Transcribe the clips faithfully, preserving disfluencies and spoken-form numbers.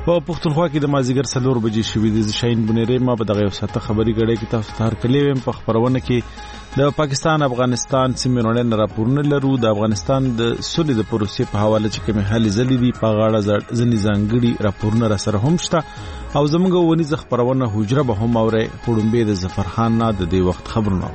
په پښتونخوا کې د مازیګر څلور بجې شوې د شاهین بنيري ما په دغه وساته خبري غړې کې تاسو ته هر کلی ویم په خبرونه کې د پاکستان افغانستان سیمې وړاندې راپورونه لرو. د افغانستان د سولې د پروسې په حواله چې کومه حل زلي دي په غاړه ځنې ځانګړي راپورونه را سره هم شته او زموږ ونیز خبرونه حجره به هم اوري. خړومبه د ظفرخان نه د دې وخت خبرونه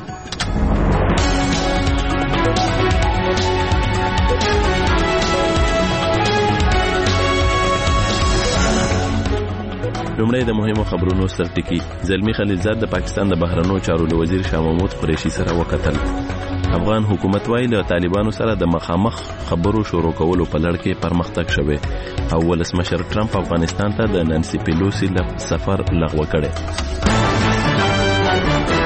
لومړی د مهمو خبرونو سرټکی. زلمی خلیلزاد د پاکستان د بهرنیو چارو وزیر شاه محمود قریشي سره وکتل. افغان حکومت وايي له طالبانو سره د مخامخ خبرو شروع کولو په لړ کې پرمختګ شوی او ولسمشر ټرمپ افغانستان ته د نانسي پیلوسی له سفر لغوه کړي.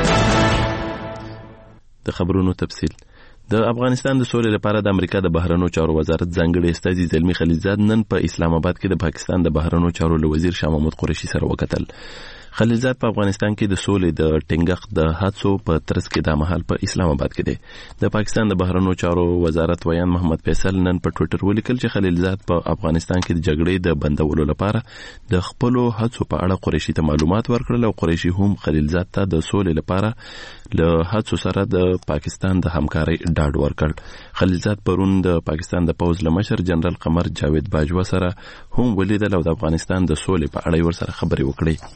د خبرونو تفصیل. د افغانستان د سولې لپاره د امریکا د بهرنیو چارو وزارت ځانګړي استازي زلمی خلیلزاد نن په اسلام آباد کې د پاکستان د بهرنیو چارو وزیر شاه محمود قریشي سره وکتل. خلیلزاد په افغانستان کې د سولې د ټینګښت د هڅو په ترڅ کې د مهال په اسلام آباد کې دی. د پاکستان د بهرنیو چارو وزارت ویان محمد فیصل نن په ټوئیټر ولیکل چې خلیلزاد په افغانستان کې د جګړې د بندولو لپاره د خپل هڅو په اړه قریشي ته معلومات ورکړل او قریشي هم خلیلزاد ته د سولې لپاره له هڅو سره د پاکستان د همکارۍ ډاډ ورکړ. خلیلزاد پرون د پاکستان د پوځ لمشر جنرال قمر جاوید باجوا سره هم ولیدل او د افغانستان د سولې په اړه ورسره خبرې وکړې.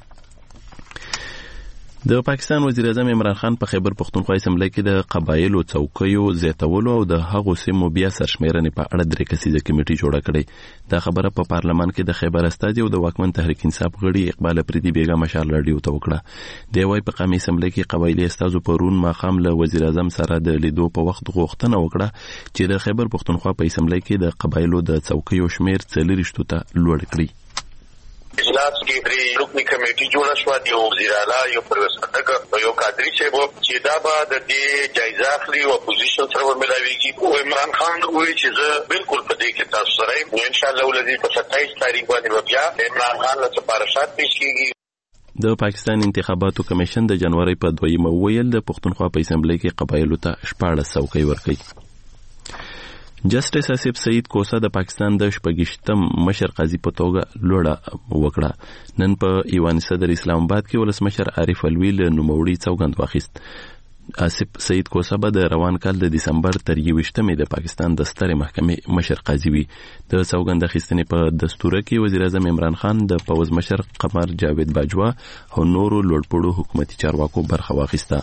د پاکستان وزیر اعظم عمران خان په خیبر پختونخوا اسمبلی کې د قبایلو څوکیو زیاتولو او د هغو سیمو بیا سرشمیرنې په اړه درې کسیزه کمیټه جوړه کړې. دا خبره په پارلمان کې د خیبر استازي او د واکمن تحریک انصاف غړي اقبال افریدي بیگم مشال رادیو ته وکړه. دی وايي په قومي اسمبلی کې قبایلی استازو پرون ماخام له وزیر اعظم سره د لیدو په وخت غوښتنه وکړه چې د خیبر پختونخوا په اسمبلی کې د قبایلو د څوکیو شمیر څلوېښت ته لوړ کړي. اجلاس کې درې رکنی کمیټې جوړه شوه، یو وزیر اعلی، یو پرویز خټک او یو قادری صاحب چې دا به د دې جایزه اخلي او اپوزیشن سره ملاويږي. او عمران خان وایي چې زه بالکل په دې کې تاسو سره یم. ان شاء الله ولدي په ستایس تاریخ باندې بیا عمران خان له سپارښت پیش کیږي. د پاکستان انتخاباتو کمیشن د جنوري په دویمه ویل د پښتونخوا په اسمبلی کې قبایلو ته شپاړس څوکۍ ورکړي. جسټس اسیف سعید کوسا د پاکستان د شپږشتم مشر قاضي په توګه لوړه وکړه. نن په ایوان صدر اسلام آباد کې ولسمشر عارف الوی له نوموړي سوګند واخیست. اسیف سعید کوسا به د روان کال د دسمبر تر یوویشتمې د پاکستان د سترې محکمې مشر قاضي وي. د سوګند اخیستنې په دستور کې وزیر اعظم عمران خان د پوز مشر قمر جاوید باجوا او نورو لوړپوړو حکومتي چارواکو برخه واخیسته.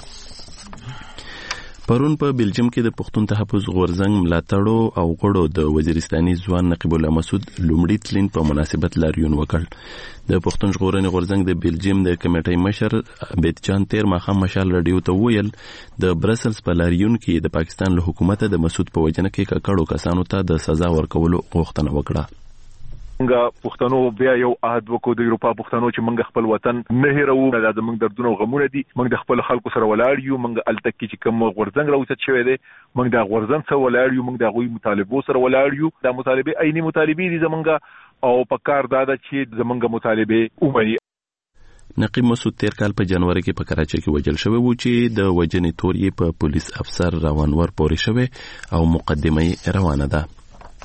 پرون په بلجیم کې د پښتون تحفظ غورځنګ ملاتړو او غړو د وزیرستاني ځوان نقیب الله مسعود لومړي تلین په مناسبت لاریون وکړ. د پښتون ژغورنې غورځنګ د بلجیم د کمیټې مشر بیت جان تیر ماخام مشال رادیو ته ویل د برسلز په لاریون کې د پاکستان له حکومت د مسعود په وجنه کې ککړو کسانو ته د سزا ورکولو غوښتنه وکړه. موږ پښتنو بیا یو عهد وکړو د اروپا پښتنو چې موږ خپل وطن نه هیرو. دا زموږ دردونه او غمونه دي. موږ د خپل خلکو سره ولاړ یو. موږ التکی چې کوم غورځنګ راوست شوی دی موږ د غورځنګ سره ولاړ یو. موږ د غوي مطالبو سره ولاړ یو. دا مطالبه عیني مطالبه دي زمونږ او په کار دا ده چې زمونږ مطالبه ومني. نقیب مسعود تیر کال په جنوري کې په کراچۍ کې وژل شوی و چې د وجنې تور یې په پولیس افسر روانور پورې شوی او مقدمه روانه ده.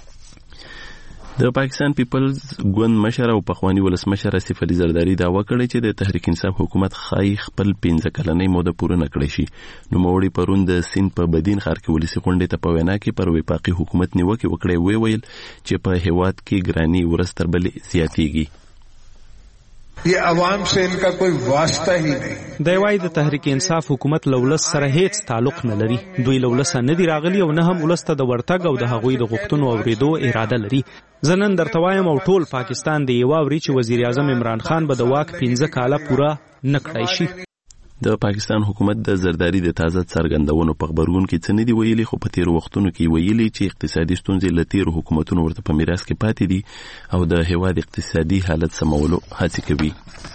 د پاکستان پیپلز ګوند مشر او پخوانی ولسمشر اسیف علي زرداری دعوا کړې چې د تحریک انصاف حکومت خای خپل پنځه کلنۍ موده پوره نه کړې شي. نو موړي پرون د سین په بدین ښار کې ولسی غونډې ته په وینا کې پر وفاقي حکومت نیوکه وکړې وی ویل چې په هیواد کې ګرانی ورستر بلې زیاتېږي. یہ عوام سے ان کا کوئی واسطہ ہی نہیں. دی وايي د تحریک انصاف حکومت لولس سره هیڅ تعلق نه لري. دوی لولس نه دی راغلي او نه هم ولسته د ورتګ او د هغوی د غوښتنو اوریدو اراده لري. زنن درته وایم او ټول پاکستان دی یو اوري چې وزیر اعظم عمران خان به د واک پنځه کاله پوره نه کړای شي. د پاکستان حکومت د زرداری د تازه څرګندونو په خبرګون کې څه نه دی ویلي، خو په تیر وختونو کې ویلي چې اقتصادي ستونزې له تیر حکومتونو ورته په میراث کې پاتې دي او د هیواد اقتصادي حالت سمولو هڅې کوي.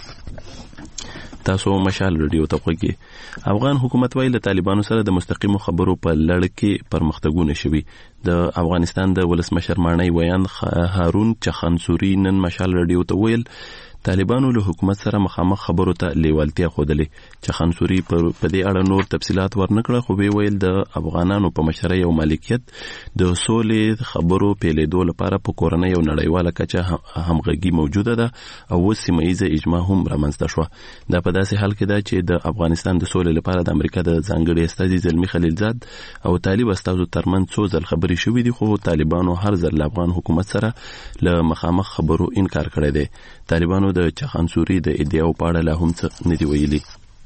تاسو مشال رادیو ته وګورئ. افغان حکومت وايي له طالبانو سره د مستقیمو خبرو په لړ کې پرمختګونه شوي. د افغانستان د ولسمشر مانی ویان هارون چخانسوري نن مشال رادیو ته ویل طالبانو له حکومت سره مخامخ خبرو ته لیوالتیا ښودلې چې خنصوري په دې اړه نور تفصيلات ورنکړه، خو به ویل د افغانانو په مشرۍ او مالکیت د سولې خبرو پیلېدو لپاره په کورنۍ او نړیواله کچه همغږي موجوده ده او سیمه ییزه اجماع هم رامنځته شوه. دا په داسې حال کې ده چې د افغانستان د سولې لپاره د امریکا د ځانګړي استازي زلمی خلیلزاد او طالب استازو ترمنځ څو ځل خبرې شوې دي، خو طالبانو هر ځل له افغان حکومت سره له مخامخ خبرو انکار کړی دی. طالبانو د چخانسوري د ادعاو په اړه لا هم څه نه دی ویلي.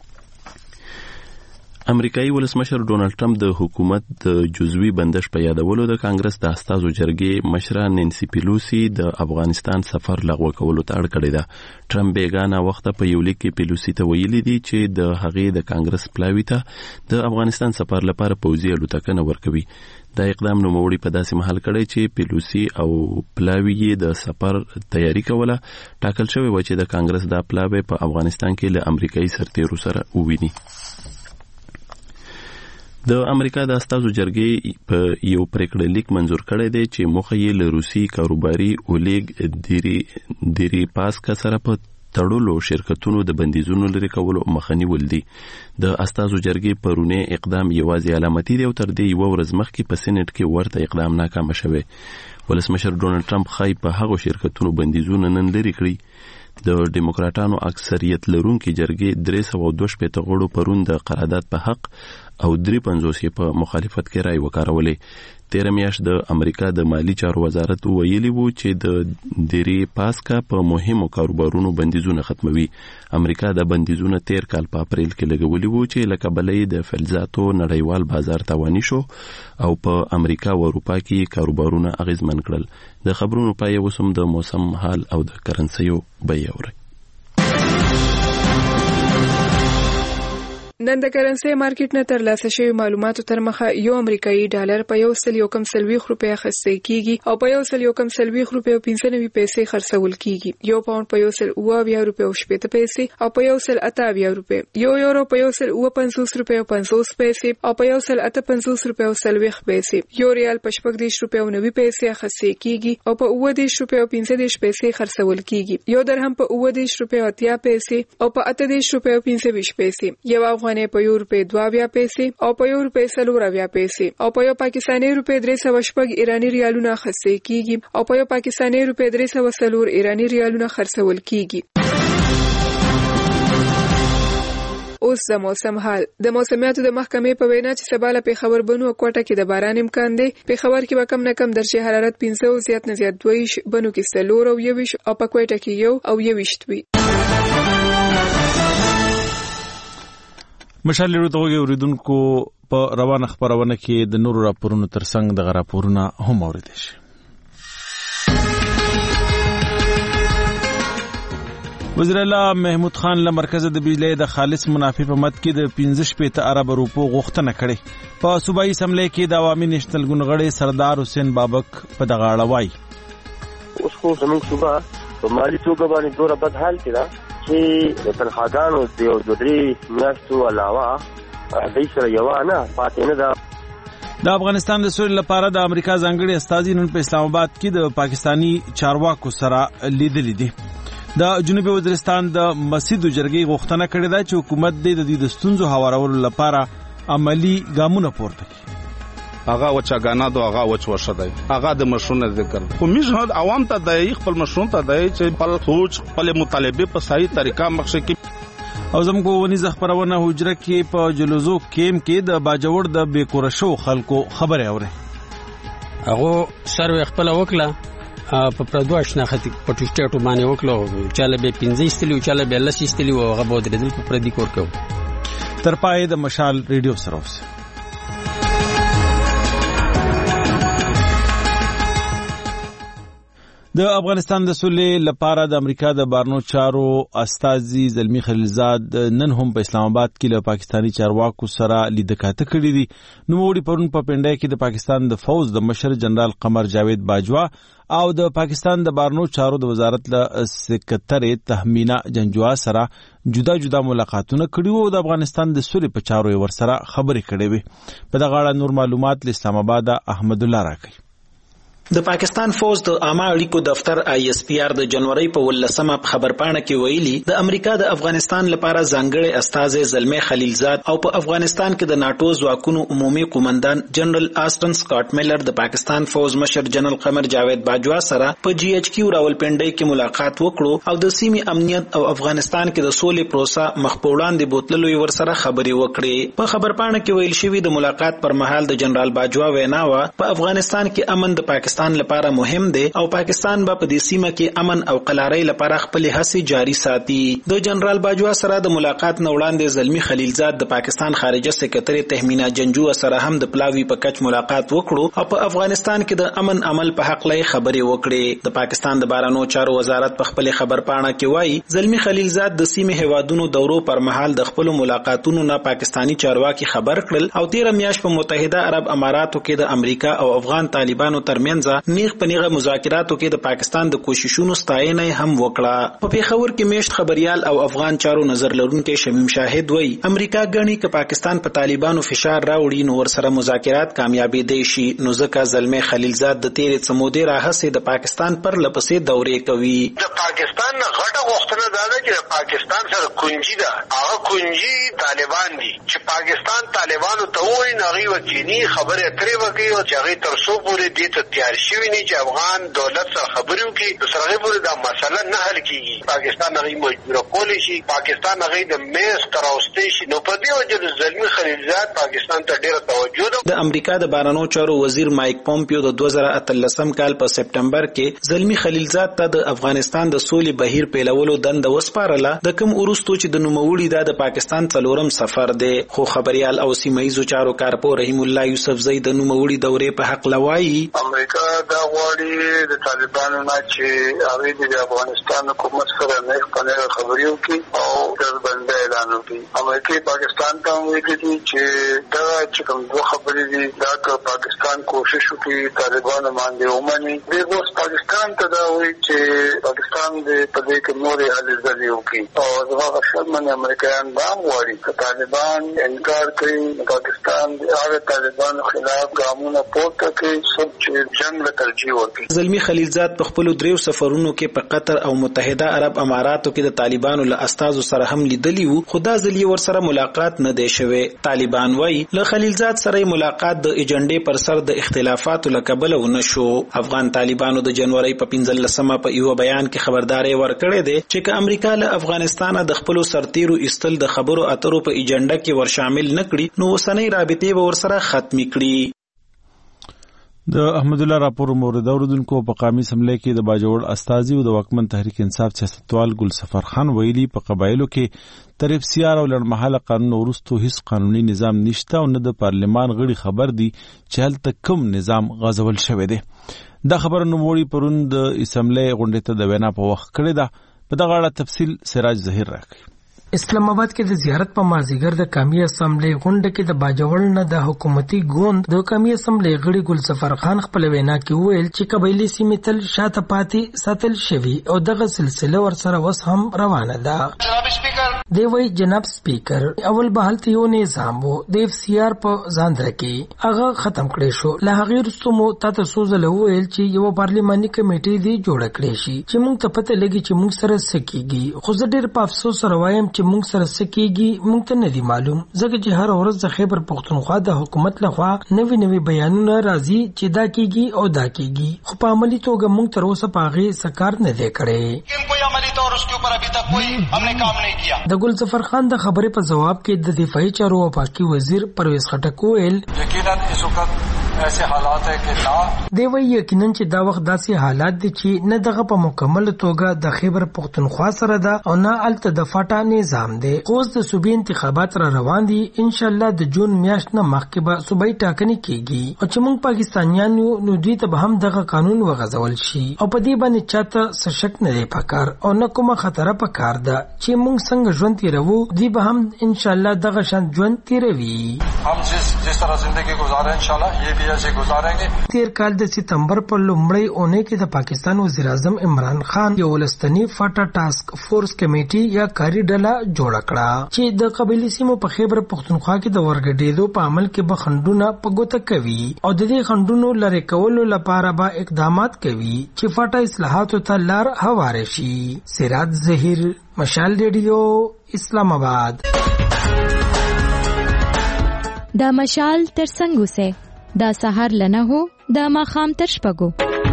امریکایي ولسمشر ډونالد ټرمپ د حکومت د جزوي بندش په یادولو د کانګرس د استازو جرګې مشره نانسي پیلوسی د افغانستان سفر لغوه کولو ته اړ کړی ده. ټرمپ بیګانه وخت په یو لیک کې پیلوسی ته ویلي دي چې د هغې د کانګرس پلاوی ته د افغانستان سفر لپاره پوځي الوتکه ورکوي. دا اقدام نوموړي په داسې محل کړی چې پیلوسی او پلاوی یې د سفر تیاری کوله. ټاکل شوی و چې د کانګرس دا پلاوی په افغانستان کې له امریکایي سرتیرو سره وویني. د امریکا د استازو جرګې په یو پریکړه لیک منزور کړی دی چې موخه یې له روسي کاروباري اولیګ دیری دیری پاسکا سره په تړلو شرکتونو د بندیزونو لري کولو مخنیول دي. د استازو جرګې پرونه اقدام یوازې علامتي دی او تر دې یو ورځ مخکې په سېنات کې ورته اقدام ناکام شوی. ولسمشر ډونالد ټرمپ خای په هغو شرکتونو بندیزونه نن لري کړی. د ډیموکراټانو اکثریت لرونکي جرګې درې سوه دوه شپېته غړو پرون د قرارداد په حق او درې پنځوس یې په مخالفت کې رای وکارولې. تیره میاشت د امریکا د مالی چارو وزارت ویلي وو چې د دیری پاسکا په مهمو کاروبارونو بندیزونه ختموي. امریکا د بندیزونه تیر کال په اپریل کې لګولي وو چې له کبله د فلزاتو نړیوال بازار تاواني شو او په امریکا او اروپا کې کاروبارونه اغیزمن کړل. د خبرونو پای وسم د موسم حال او د کرنسیو بیه اوري. نن د کرنسي مارکیټ نه تر لاسه شوی معلوماتو تر مخه یو امریکایي ډالر په یو سل یو کم سلويخ روپیا خرڅ کیږي او په یو سل یو کم سلويخ روپیا او پنځه نوي پیسې خرڅول کیږي. یو پاوند په یو سل اوه بیا روپیا او شپږ پیسې او په یو سل اته بیا روپیا. یو یورو په یو سل اوه پنځوس روپیا او پنځوس پیسې او په یو سل اته پنځوس روپیا او سلويخ پیسې. یو ریال په شپږ دیش روپیا او نوي پیسې خرڅ کیږي او په اوه دیش روپیا او پنځه دیش پیسې خرڅول کیږي. یو درهم په اوه دیش روپیا او اتیا پیسې او په اته دیش روپیا او پنځه ویشت پیسې. یو افغانۍ په یو روپیا دوا بیا پیسې او په یو روپیا سلور بیا پیسې او په یو پاکستاني روپیا درې سوه شپږ ایرانی ریالونه خرڅ کیږي او په یو پاکستاني روپیا درې سوه سلور ایرانی ریالونه خرڅول کیږي. اوس د موسم حال. د موسمیاتو د محکمې په وینا چې سبا له پیښور بنو او کوټه کې د باران امکان دی. پیښور کې به کم نه کم درجه حرارت پنځه او زیات نه زیات دوه ویشت، بنو کې څلور او یویشت او په کوټه کې یو او یویشت وي. مشال لرو دغه اوریدونکو په روانه خبرونه کې د نورو راپورونو ترڅنګ د راپورونه هم اوریدل شي. وزیر اعلی محمود خان له مرکز د بجلی د خالص منافع په مد کې د پنځه شپېته ارب روپو غوښتنه کړې. په صوبایي اسمبلی کې د عوامي نېشنل ګوند سردار حسین بابک په دغه اړه وایي. اوس خو زموږ صوبه په مالي توګه باندې ډېره بد حال کې ده چې د تنخواګانو د یو دوه درې میاشتو علاوه دوی سره یوه نه پاتې نه ده. د افغانستان د سولې لپاره د امریکا ځانګړي استازي نن په اسلام آباد کې د پاکستانی چارواکو سره لیدلي دي. د جنوبي وزیرستان د مسجد جرګې غوښتنه کړې ده چې حکومت د دې د ستونزو هوارولو لپاره عملی ګامونه پورته کړي. هغه وچاګانا دو هغه وچ ورشدای هغه د مشرونو ذکر خو میږه عوام ته د خپل مشرون ته د چې خپل سوچ خپل مطالبه په صحیح طریقه مخشه کې. او زموږ ونیزه خبرونه حجره کې په جلوزو کیم کې د باجوړ د بیکورشو خلکو خبره اوري. هغه سروي خپل وکړه په پردو شناخت په ټوسټیټو باندې وکړو چاله به پنځه استلیو چاله به لس استلیو هغه بود ردل په پردي کور کو. تر پای د مشال ریډیو سره اوسه. د افغانستان د سولې لپاره د امریکا د بارنو چارو استازي زلمی خلیلزاد نن هم په اسلام آباد کې له پاکستانی چارواکو سره لیدکاته کړې دي. نوموړي پرون په پنډای کې د پاکستان د فوج د مشر جنرال قمر جاوید باجوا او د پاکستان د بارنو چارو د وزارت له سکرټری تهمینا جنجوا سره جدا جدا ملاقاتونه کړي وو. د افغانستان د سولې په چارو ور سره خبرې کړې وي. په دغه اړه نور معلومات له اسلام آباد احمد الله راکړي. د پاکستان فوج د عامه اړیکو دفتر آی اس پی آر د جنوري په ولسمه خبرپاڼه کې ویلي د امریکا د افغانستان لپاره ځانګړي استازي زلمي خلیلزاد او په افغانستان کې د ناتو ځواکونو عمومي قومندان جنرال آسټن سکاٹ میلر د پاکستان فوج مشر جنرال قمر جاوید باجوا سره په جی ایچ کیو راولپنډي کې ملاقات وکړو او د سیمې امنیت او افغانستان کې د سولې پروسه مخ په وړاندې بوتللو ور سره خبرې وکړې. په خبرپاڼه کې ویل شوی د ملاقات پر مهال د جنرال باجوا وینا و په افغانستان کې امن د پاکستان لپاره مهم دی او پاکستان به په دې سیمه کې امن او قلارۍ لپاره خپل هڅې جاري ساتي. د جنرال باجوا سره د ملاقات نه وړاندې زلمی خلیلزاد د پاکستان خارجه سکرټری تهمینا جنجو سره هم د پلاوی په کچ ملاقات وکړو او په افغانستان کې د امن عمل په حق لای خبرې وکړې. د پاکستان د بهرنیو چارو وزارت په خپل خبرپاڼه کې وایي زلمی خلیلزاد د سیمې هوادونو دورو پر مهال د خپل ملاقاتونو نه پاکستانی چارواکي خبر کړل او تیر میاشت په متحده عرب اماراتو کې د امریکا او افغان طالبانو ترمنځ نیغ په نیغه مذاکراتو کې د پاکستان د کوششونو ستاینه هم وکړه. په پیښور کې میشت خبريال او افغان چارو نظر لرونکي شمیم شاهد وایي امریکا غني ک پاکستان په طالبانو فشار راوړي نو ور سره مذاکرات کامیابی دی شي نو ځکه زلمي خلیلزاد د تیر څمودې راهسه د پاکستان پر لپسې دورې کوي. د پاکستان غټه غوښتنه دا ده چې پاکستان سره کنجي ده هغه کنجي طالبان دي چې پاکستان طالبانو ته وایي نغي وکینی خبره ترې وکي او چې هغه تر څو پورې دې ته تیار شوی نه چې افغان دولت سره خبرې وکړي د سره پورې دا مسله نه حل کیږي. پاکستان هغه مجبور کولی شي پاکستان هغه د میز تر اوسته شي نو په دې وجه د زلمی خلیلزاد پاکستان ته ډیره توجه ده. د امریکا د بهرنیو چارو وزیر مایک پومپیو د دوه زره اتلسم کال په سپټمبر کې زلمی خلیلزاد ته د افغانستان د سولې بهیر پیلولو دند وسپارله د کوم ورستو چې د نوموړي د پاکستان څلورم سفر دی. خو خبريال او سیمایي چارو کارپو رحیم الله یوسف زئی د نوموړي دورې په حق لوایي امریکا دا غواړي د طالبانو نه چې هغه د افغانستان حکومت سره نه خپله خبرې وکړي او د بند اعلان وکړي. امریکا پاکستان ته وایي چې دا چې کوم دوه خبرې دي دا که پاکستان کوشش وکړي طالبانو باندې ومني د اوس پاکستان ته دا وایي چې پاکستان دې په دې کې نورې هلې ځلې وکړي او دغه شرمن امریکایان دا غواړي چې طالبان انکار کوي پاکستان د هغه طالبانو خلاف ګامونه پورته کوي چې جنگ له ترجیح ورکړي. زلمی خلیلزاد په خپل دریو سفرونو کې په قطر او متحده عرب اماراتو کې د طالبانو له استازو سره هم لیدلی وو خو دا ځل یې ور سره ملاقات نه دی شوی. طالبان وایي له خلیلزاد سره ملاقات د ایجنډې پر سر د اختلافاتو له کبله ونه شو. افغان طالبانو د جنوري په پنځلسمه په یو بیان کې خبرداري ورکړې ده چې که امریکا له افغانستان د خپل سرتیرو استل د خبرو اترو په ایجنډا کې ور شامل نکړي نو وسنۍ رابطې به ور سره ختمي کړي. د احمد الله راپور مورد اوردونکو په قومي اسمبلی کې د باجوړ استازي او د وکمن تحریک انصاف سیاستوال ګل سفر خان ویلي په قبایلو کې تر افسیار او لړمحاله قانون ورستو هیڅ قانوني نظام نشته او نه د پارلمان غړي خبر دي چې هلته کوم نظام غځول شوی دی. دا خبره نوموړي پرون د اسمبلی غونډې ته د وینا په وخت کړې ده. په دغه اړه تفصیل سراج ظهیر راکړي. اسلام آباد کې د زیارت په مازیګر د قومي اسمبلی غونډه کې د باجوړ نه د حکومتي ګوند د قومي اسمبلی غړي ګل سفر خان خپل وینا کې ویل چې قبایلی سیمې تل شاته پاتې ساتل شوی او دغه سلسله ورسره وس هم روانه ده. جناب سپیکر دی وی جناب سپیکر اول به هلته یو نظام وو د اف سی آر په ځاندره کې هغه ختم کړی شو. له هغې وروسته مو تاسو سوزله ویل چې یو پارلماني کمیټې دی جوړه کړې شي چې موږ ته پته لګي چې موږ سره څه کیږي. خو زه ډېر په افسوس سره وایم چې موږ سره سکیږي موږ ته نه دی معلوم ځکه چې هر ورځ د خیبر پختونخوا د حکومت لخوا نوي نوي بیانونه راځي چې دا کیږي او دا کیږي خو په عملی توګه موږ تر اوسه په هغې څه کار نه دی کړی. کوئی عملی طور اس کے اوپر ابھی تک کوئی ہم نے کام نہیں کیا. د ګل ظفر خان د خبرې په جواب کې د دفاعي چارو او پاکي وزیر پرویز خټک ویل یقینا اس وخت ایسے حالات ہے کہ نا دی وی یقینا چې دا وخت داسې حالات دي چې نه دغه په مکمل توګه د خیبر پختونخوا سره ده او نه الته د فاټا نظام دی. اوس د صوبې انتخابات را روان دي ان شاء الله د جون میاشت نه مخکې به صوبې ټاکنې کیږي او چې موږ پاکستانیان یو نو دوی ته به هم دغه قانون وغځول شي او په دې باندې چاته څه شک نه دی پکار او نه کومه خطر پکار ده چې موږ څنګه ژوند تیرو دی به هم ان شاء الله دغه شان ژوند تیروي. هم جس جس طرح زندگی گزارے ان شاء الله یہ بھی शुक्रिया से गुजारेंगे। تیر کال د سپتمبر په لومړۍ اونۍ کې د پاکستان وزیر اعظم عمران خان یو ولستنی فاټا ټاسک فورس کمیټي یا کاری ډله جوړ کړه چې د قبایلی سیمو په خیبر پختونخوا کې د ورګډېدو په عمل کې به خندونه په ګوته کوي او د دې خندونو لری کولو لپاره به اقدامات کوي چې فاټا اصلاحاتو ته لار هواره شي. سراج ظهیر، مشال ریډیو، اسلام آباد. دا مشال تر څنګه سه دا سحر لنه هو دا ماخام تر شپګو.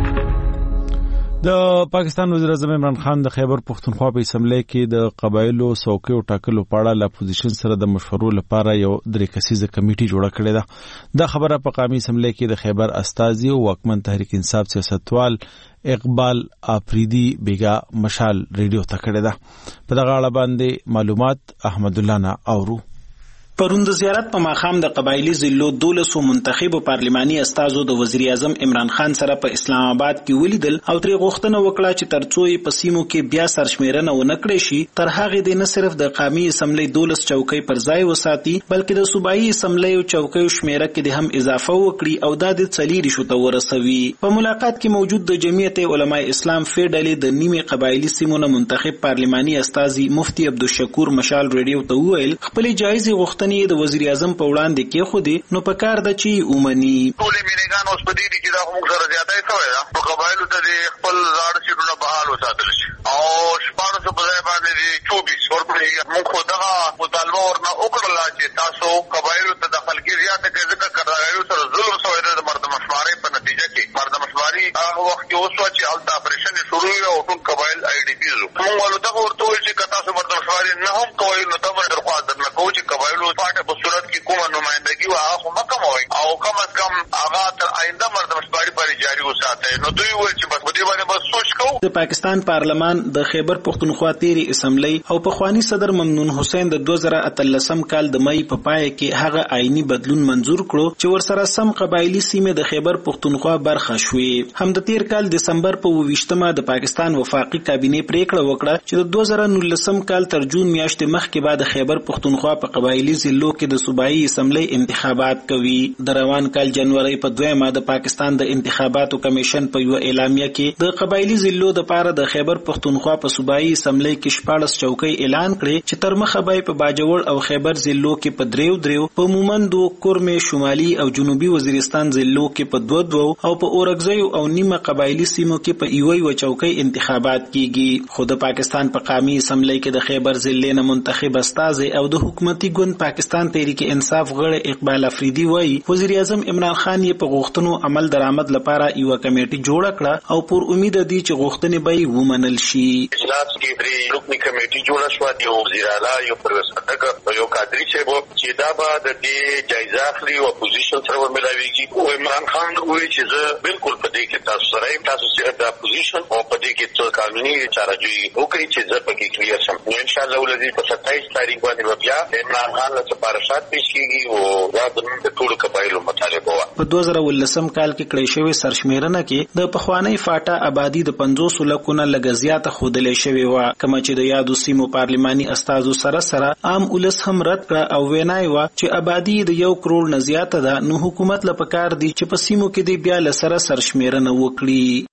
د پاکستان وزیر اعظم عمران خان د خیبر پختونخوا په اسمبلی کې د قبایلو څوکیو ټاکلو په اړه له اپوزیشن سره د مشورو لپاره یو درې کسیزه کمیټي جوړه کړې ده. دا خبره په قومي اسمبلی کې د خیبر استازي او واکمن تحریک انصاف سیاستوال اقبال آفریدی بیگا مشال ریډیو ته کړې ده. په دغه اړه باندې معلومات احمد الله نا اورو. پرون د زیارت په ماخام د قبایلی ضلعو دولسو منتخبو پارلماني استازو د وزیر اعظم عمران خان سره په اسلام آباد کې ولیدل او ترې غوښتنه وکړه چې ترڅو په سیمو کې بیا سرشمیرنه ونه کړې شي تر هغه د نه صرف د قومي اسمبلی دولس چوکۍ پر ځای وساتي بلکې د صوبایي اسمبلی او چوکۍ شمیره کې د هم اضافه وکړي او د څلوري شو ته ورسوي. په ملاقات کې موجود د جمعیت علماء اسلام فیډلې د نیمه قبایلی سیمونو منتخب پارلماني استازي مفتی عبدالشکور مشال ریډیو ته وویل خپل جایزه غوښتنه د وزیر اعظم په وړاندې کې خو دي نو په کار د چی اومني ټول مینګان اوس په دې دي چې دا موږ سره زیاته شوی دا په قبایلو ته خپل لاړ سیټونه بحال وساتل شي او شپږ سو په ځای باندې چوبیس ورپسې موږ خو دا مطالبه ورنه وکړل چې تاسو قبایلو ته د خلکي زیاته کې ځکه کړهایو سره ظلم شوی د مردمشماري په نتیجه کې مردمشماري هغه وخت کې اوس چې الټا اپریشن شروع او ټول قبایل آی ډی پیز موږ ولته ورته چې که تاسو مردمشماري نه هم کوئ نو تاسو درخواست درنه کوو چې قبایلو پاټه په صورت کې کومه نمائندګي وه هغه خو مه کموئ او کم از کم هغه تر آینده مردمشماري پورې جاري وساتئ. نو دوی وویل چې بس په دې باندې بس سوچ کوو. د پاکستان پارلمان د خیبر پختونخوا تیری اسمبلی او پخوانی صدر ممنون حسین د دوه زره اتلسم کال د مئی په پای کې هغه آئینی بدلون منزور کړو چې ورسره سم قبایلی سیمه د خیبر پختونخوا برخه شوې. هم د تیر کال دسمبر په ویشتمه د پاکستان وفاقي کابینه پریکړه وکړه چې د دوه زره نولسم کال تر جون میاشتې مخکې بعد خیبر پختونخوا په قبایلی ضلعو کې د صوبایي اسمبلی انتخابات کوي. د روان کال جنوري په دویمه د پاکستان د انتخاباتو کمیشن په یو اعلامیه کې د قبایلی ضلعو د پاره د خیبر پختونخوا په صوبایي اسمبلی کې شپږ چوکۍ اعلان کړي چې تر مخه به په باجوړ او خیبر ضلعو کې په دریو دریو په مومندو کورمه شمالي او جنوبي وزیرستان ضلعو کې په دوه دوه او په اورګزیو او نیمه قبایلی سیمو کې په یوې و چوکۍ انتخابات کیږي. خو د پاکستان په قومي اسمبلی کې د خیبر ضلع نه منتخب استازي او د حکومتي ګوند پاکستان تحریک انصاف غړی اقبال آفریدی وایي وزیر اعظم عمران خان یې په غوښتنو عمل درآمد لپاره یو کمیټي جوړ کړه او پر امید دي چې غوښتنې به ومنل شي. اجلاس کې درې رکنی کمیټي جوړه شو د وزیر اعلی یو پروفیسر یو کادری چې وو چې دا به د دې جایزه اخلي او اپوزیشن سره ملاويږي. او عمران خان وایي چې زه بالکل په دې کې تاسو سره تاسو سره د اپوزیشن او په دې کې څو قانوني چارهجوړي وکړي چې زه په کې کلیر شم. نو ان شاء الله ولدي په ستایس تاریخ باندې بیا عمران خان له سپارښت پیش کیږي او دا د ټول قبایلو مطالبه و. په دوه زره ولسم کال کې کړی شوی سرشمیرنه کې د پخوانی فاټا آبادی د پنځوس لکونه لږ زیاته خودلې شوی و کوم چې د یادو سیمو پارلماني استازو سره سره عام ولس هم رد کړ او وینای و چې آبادی د یو کروڑ نه زیاته ده نو حکومت له پکار دی چې په سیمو کې دی بیا لسره سرشمیرنه وکړي.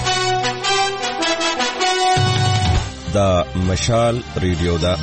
دا مشال ریډیو دا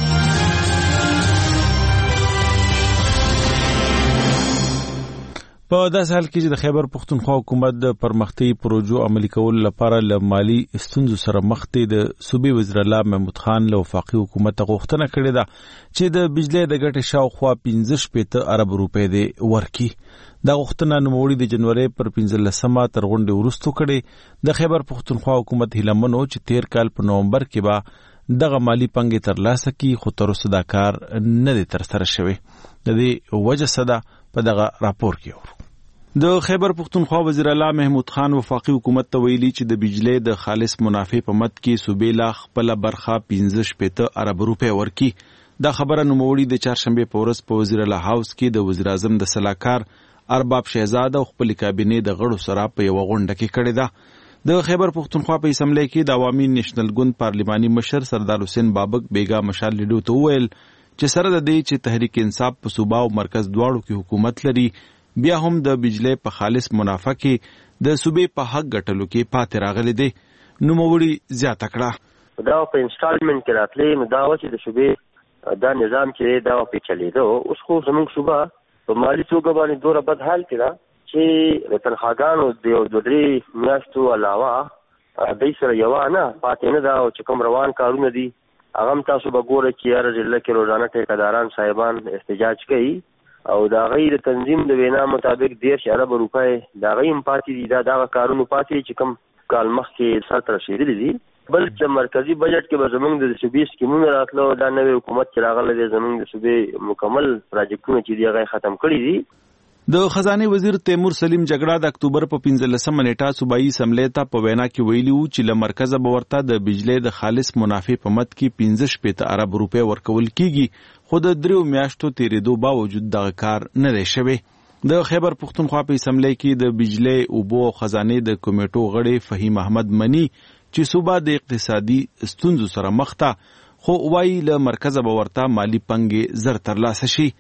په داسې حال کې چې د خیبر پختونخوا حکومت د پرمختي پروژو عملي کولو لپاره له مالی ستونزو سره مخ دی د صوبې وزیر اعلی محمود خان له وفاقي حکومت غوښتنه کړې ده چې د بجلی د ګټې شاوخوا پنځه شپېته ارب روپۍ دی ورکړي. دا غوښتنه نوموړي د جنوري پر پنځلسمه تر غونډې وروسته کړې. د خیبر پختونخوا حکومت هیله منو چې تیر کال په نومبر کې به دغه مالی پنګې ترلاسه کړي خو تر اوسه دا کار نه دی ترسره شوی. د دې وجه څه ده په دغه راپور کې اورو. د خیبر پختونخوا وزیر اعلی محمود خان وفاقي حکومت ته ویلي چې د بجلی د خالص منافع په مد کې صوبې لا خپل برخه پنځه شپېته ارب روپۍ ورکړي. دا خبره نوموړي د چهارشنبه په ورځ په وزیر اعلی هاوس کې د وزیر اعظم د سلاکار ارباب شهزاد او خپل کابینې د غړو سره په یو غونډه کې کړې ده. د خیبر پختونخوا په اسمبلی کې د عوامي نېشنل ګوند پارلماني مشر سردار حسین بابک بیگا مشال لیډو ته وویل چې سره د دې چې تحریک انصاف په صوبه او مرکز دواړو کې حکومت لري بیا هم د بجلی په خالص منافع کې د صوبې په حق ګټلو کې پاتې راغلی دی. نوموړي زیاته کړه دا په انسټالمنټ کې راتلې، نو دا و چې د صوبې دا نظام چې دا په چلیدو اوس خو زموږ صوبه په مالي توګه باندې دوره بد حال کې ده چې د تنخواګانو د یو دوه درې میاشتو علاوه دوی سره یوه نه پاتې نه ده، او چې کوم روان کارونه دي هغه هم تاسو به ګورئ چې هره ضلع کې روزانه ټیکهداران صاحبان احتجاج کوي او د هغوی د تنظیم د وینا مطابق دېرش اربه روپۍ د هغوی هم پاتې دي. دا دغه کارونو پاتې چې کوم کال مخکې سرته رسېدلي دي. بل چې مرکزي بجټ کې به زموږ د صوبې سکیمونه راتلو، دا نوی حکومت چې راغلی دی زموږ د صوبې مکمل پراجیکټونه چې دي هغه ختم کړي دي. د خزانه وزیر تیمور سلیم جګړه د اکتوبر په پنځلسمه نیټه صوبایي اسمبلی ته په وینا کې ویلي وو چې له مرکزه به ورته د بجلی د خالص منافع په مد کې پنځه شپېته ارب روپۍ ورکول کیږي، خو د دریو میاشتو تیریدو باوجود دغه کار نه دی شوی. د خیبر پښتونخوا په اسمبلی کې د بجلی، اوبو او خزانه د کمیټو غړي فهیم احمد منی چې صوبه د اقتصادي ستونزو سره مخ ده، خو وایي له مرکزه به ورته مالی پنګې زر ترلاسه شي.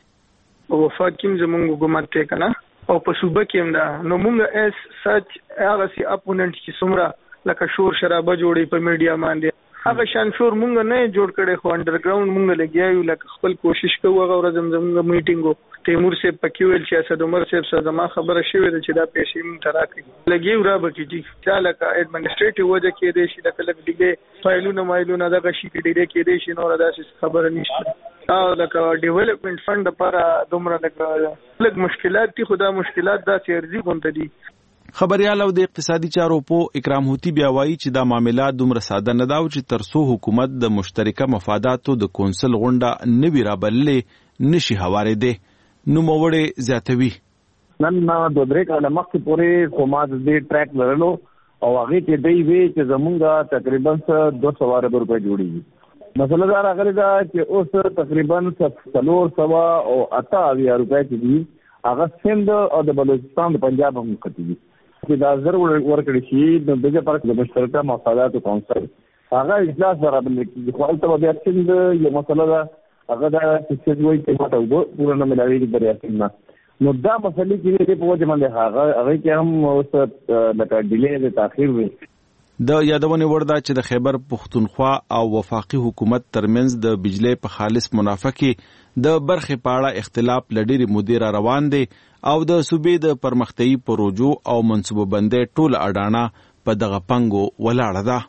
وفاق کیم زمونږ حکومت ته کنه او په صوبه کې هم ده، نو مونږ اس سچ هغه سي اپوننټ چې څومره لکه شور شرابه جوړي په میډیا باندې هغه شان شور مونږ نه جوړ کړي، خو انډرګراوند مونږ لګیایو لکه خپل کوشش کوو. هغه ورځ زموږ میټینګو تیمور صاحب پکې ویل چې اسد عمر صاحب سره زما خبره شوې ده چې دا پیسې مونږ ته راکړي لګیو را به کېږي چې لکه ایڈمنسټریټیو وجه کې دی شي لکه لکه ډیلې فایلونه مایلونه دغه شي کې ډیلې کې دی شي نو داسې خبره نشته. او لکه ډیولپمنٹ فند لپاره دومره لکه لږ مشکلات دي، خو دا مشکلات داسې ارزي غونډه دي. خبريال او د اقتصادي چارو په اکرام هوتی بیا وایي چې دا معاملات دومره ساده نه دا چې ترڅو حکومت د مشترکه مفاداتو د کونسل غونډه نوي رابللې نشي هوارېدی. نوموړی زیاتوي نن د درې کاله مخکې پورې کومه د دې ټریک لرلو او هغې کې دی وی چې زمونږ تقریبا دوه سوه ارب روپۍ جوړېږي. مسله دا راغلې ده چې اوس تقریبا څلور سوه او اته اویا روپۍ چې دي هغه سند او د بلوچستان د پنجاب هم کتي دي چې دا زر ورکړي شي د دغه پر د مشترکه مفاداتو کونسل هغه اجلاس برابر کیږي. خو البته بیا څنګه یو مسله ده هغه دا چې دوی ته ماته وګورئ پوره نه ملاوي دي بیا څنګه نو دا مسلې چې په وجه باندې هغه هغه کې هم اوس لکه ډیلې د تاخير وي. د یادونه ورده چې د خیبر پښتونخوا او وفاقي حکومت ترمنځ د بجلی په خالص منافع کې د برخې په اړه اختلاف لډيري مدیر روان دي او د صوبې د پرمختیايي پروژو او منصوبه بندۍ ټول اډانه په دغه پنګو ولاړه ده.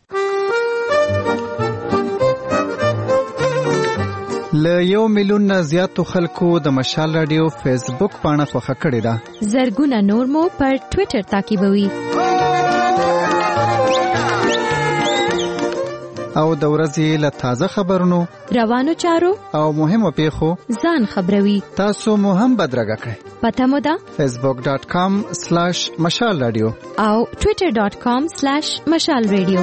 ل یو میلیون نه زیاتو خلکو د مشال رادیو فیسبوک پاڼه خوښه کړې ده. زرګونه نور مو پر ټوئیټر تعقیبوي او د ورځې له تازه خبرونو، روانو چارو او مهمو پیښو ځان خبروي. تاسو مو هم بدرګه کړئ. پته مو ده فیسبوک ډاٹ کام سلاش مشال رادیو او ټوئیټر ډاٹ کام سلاش مشال رادیو.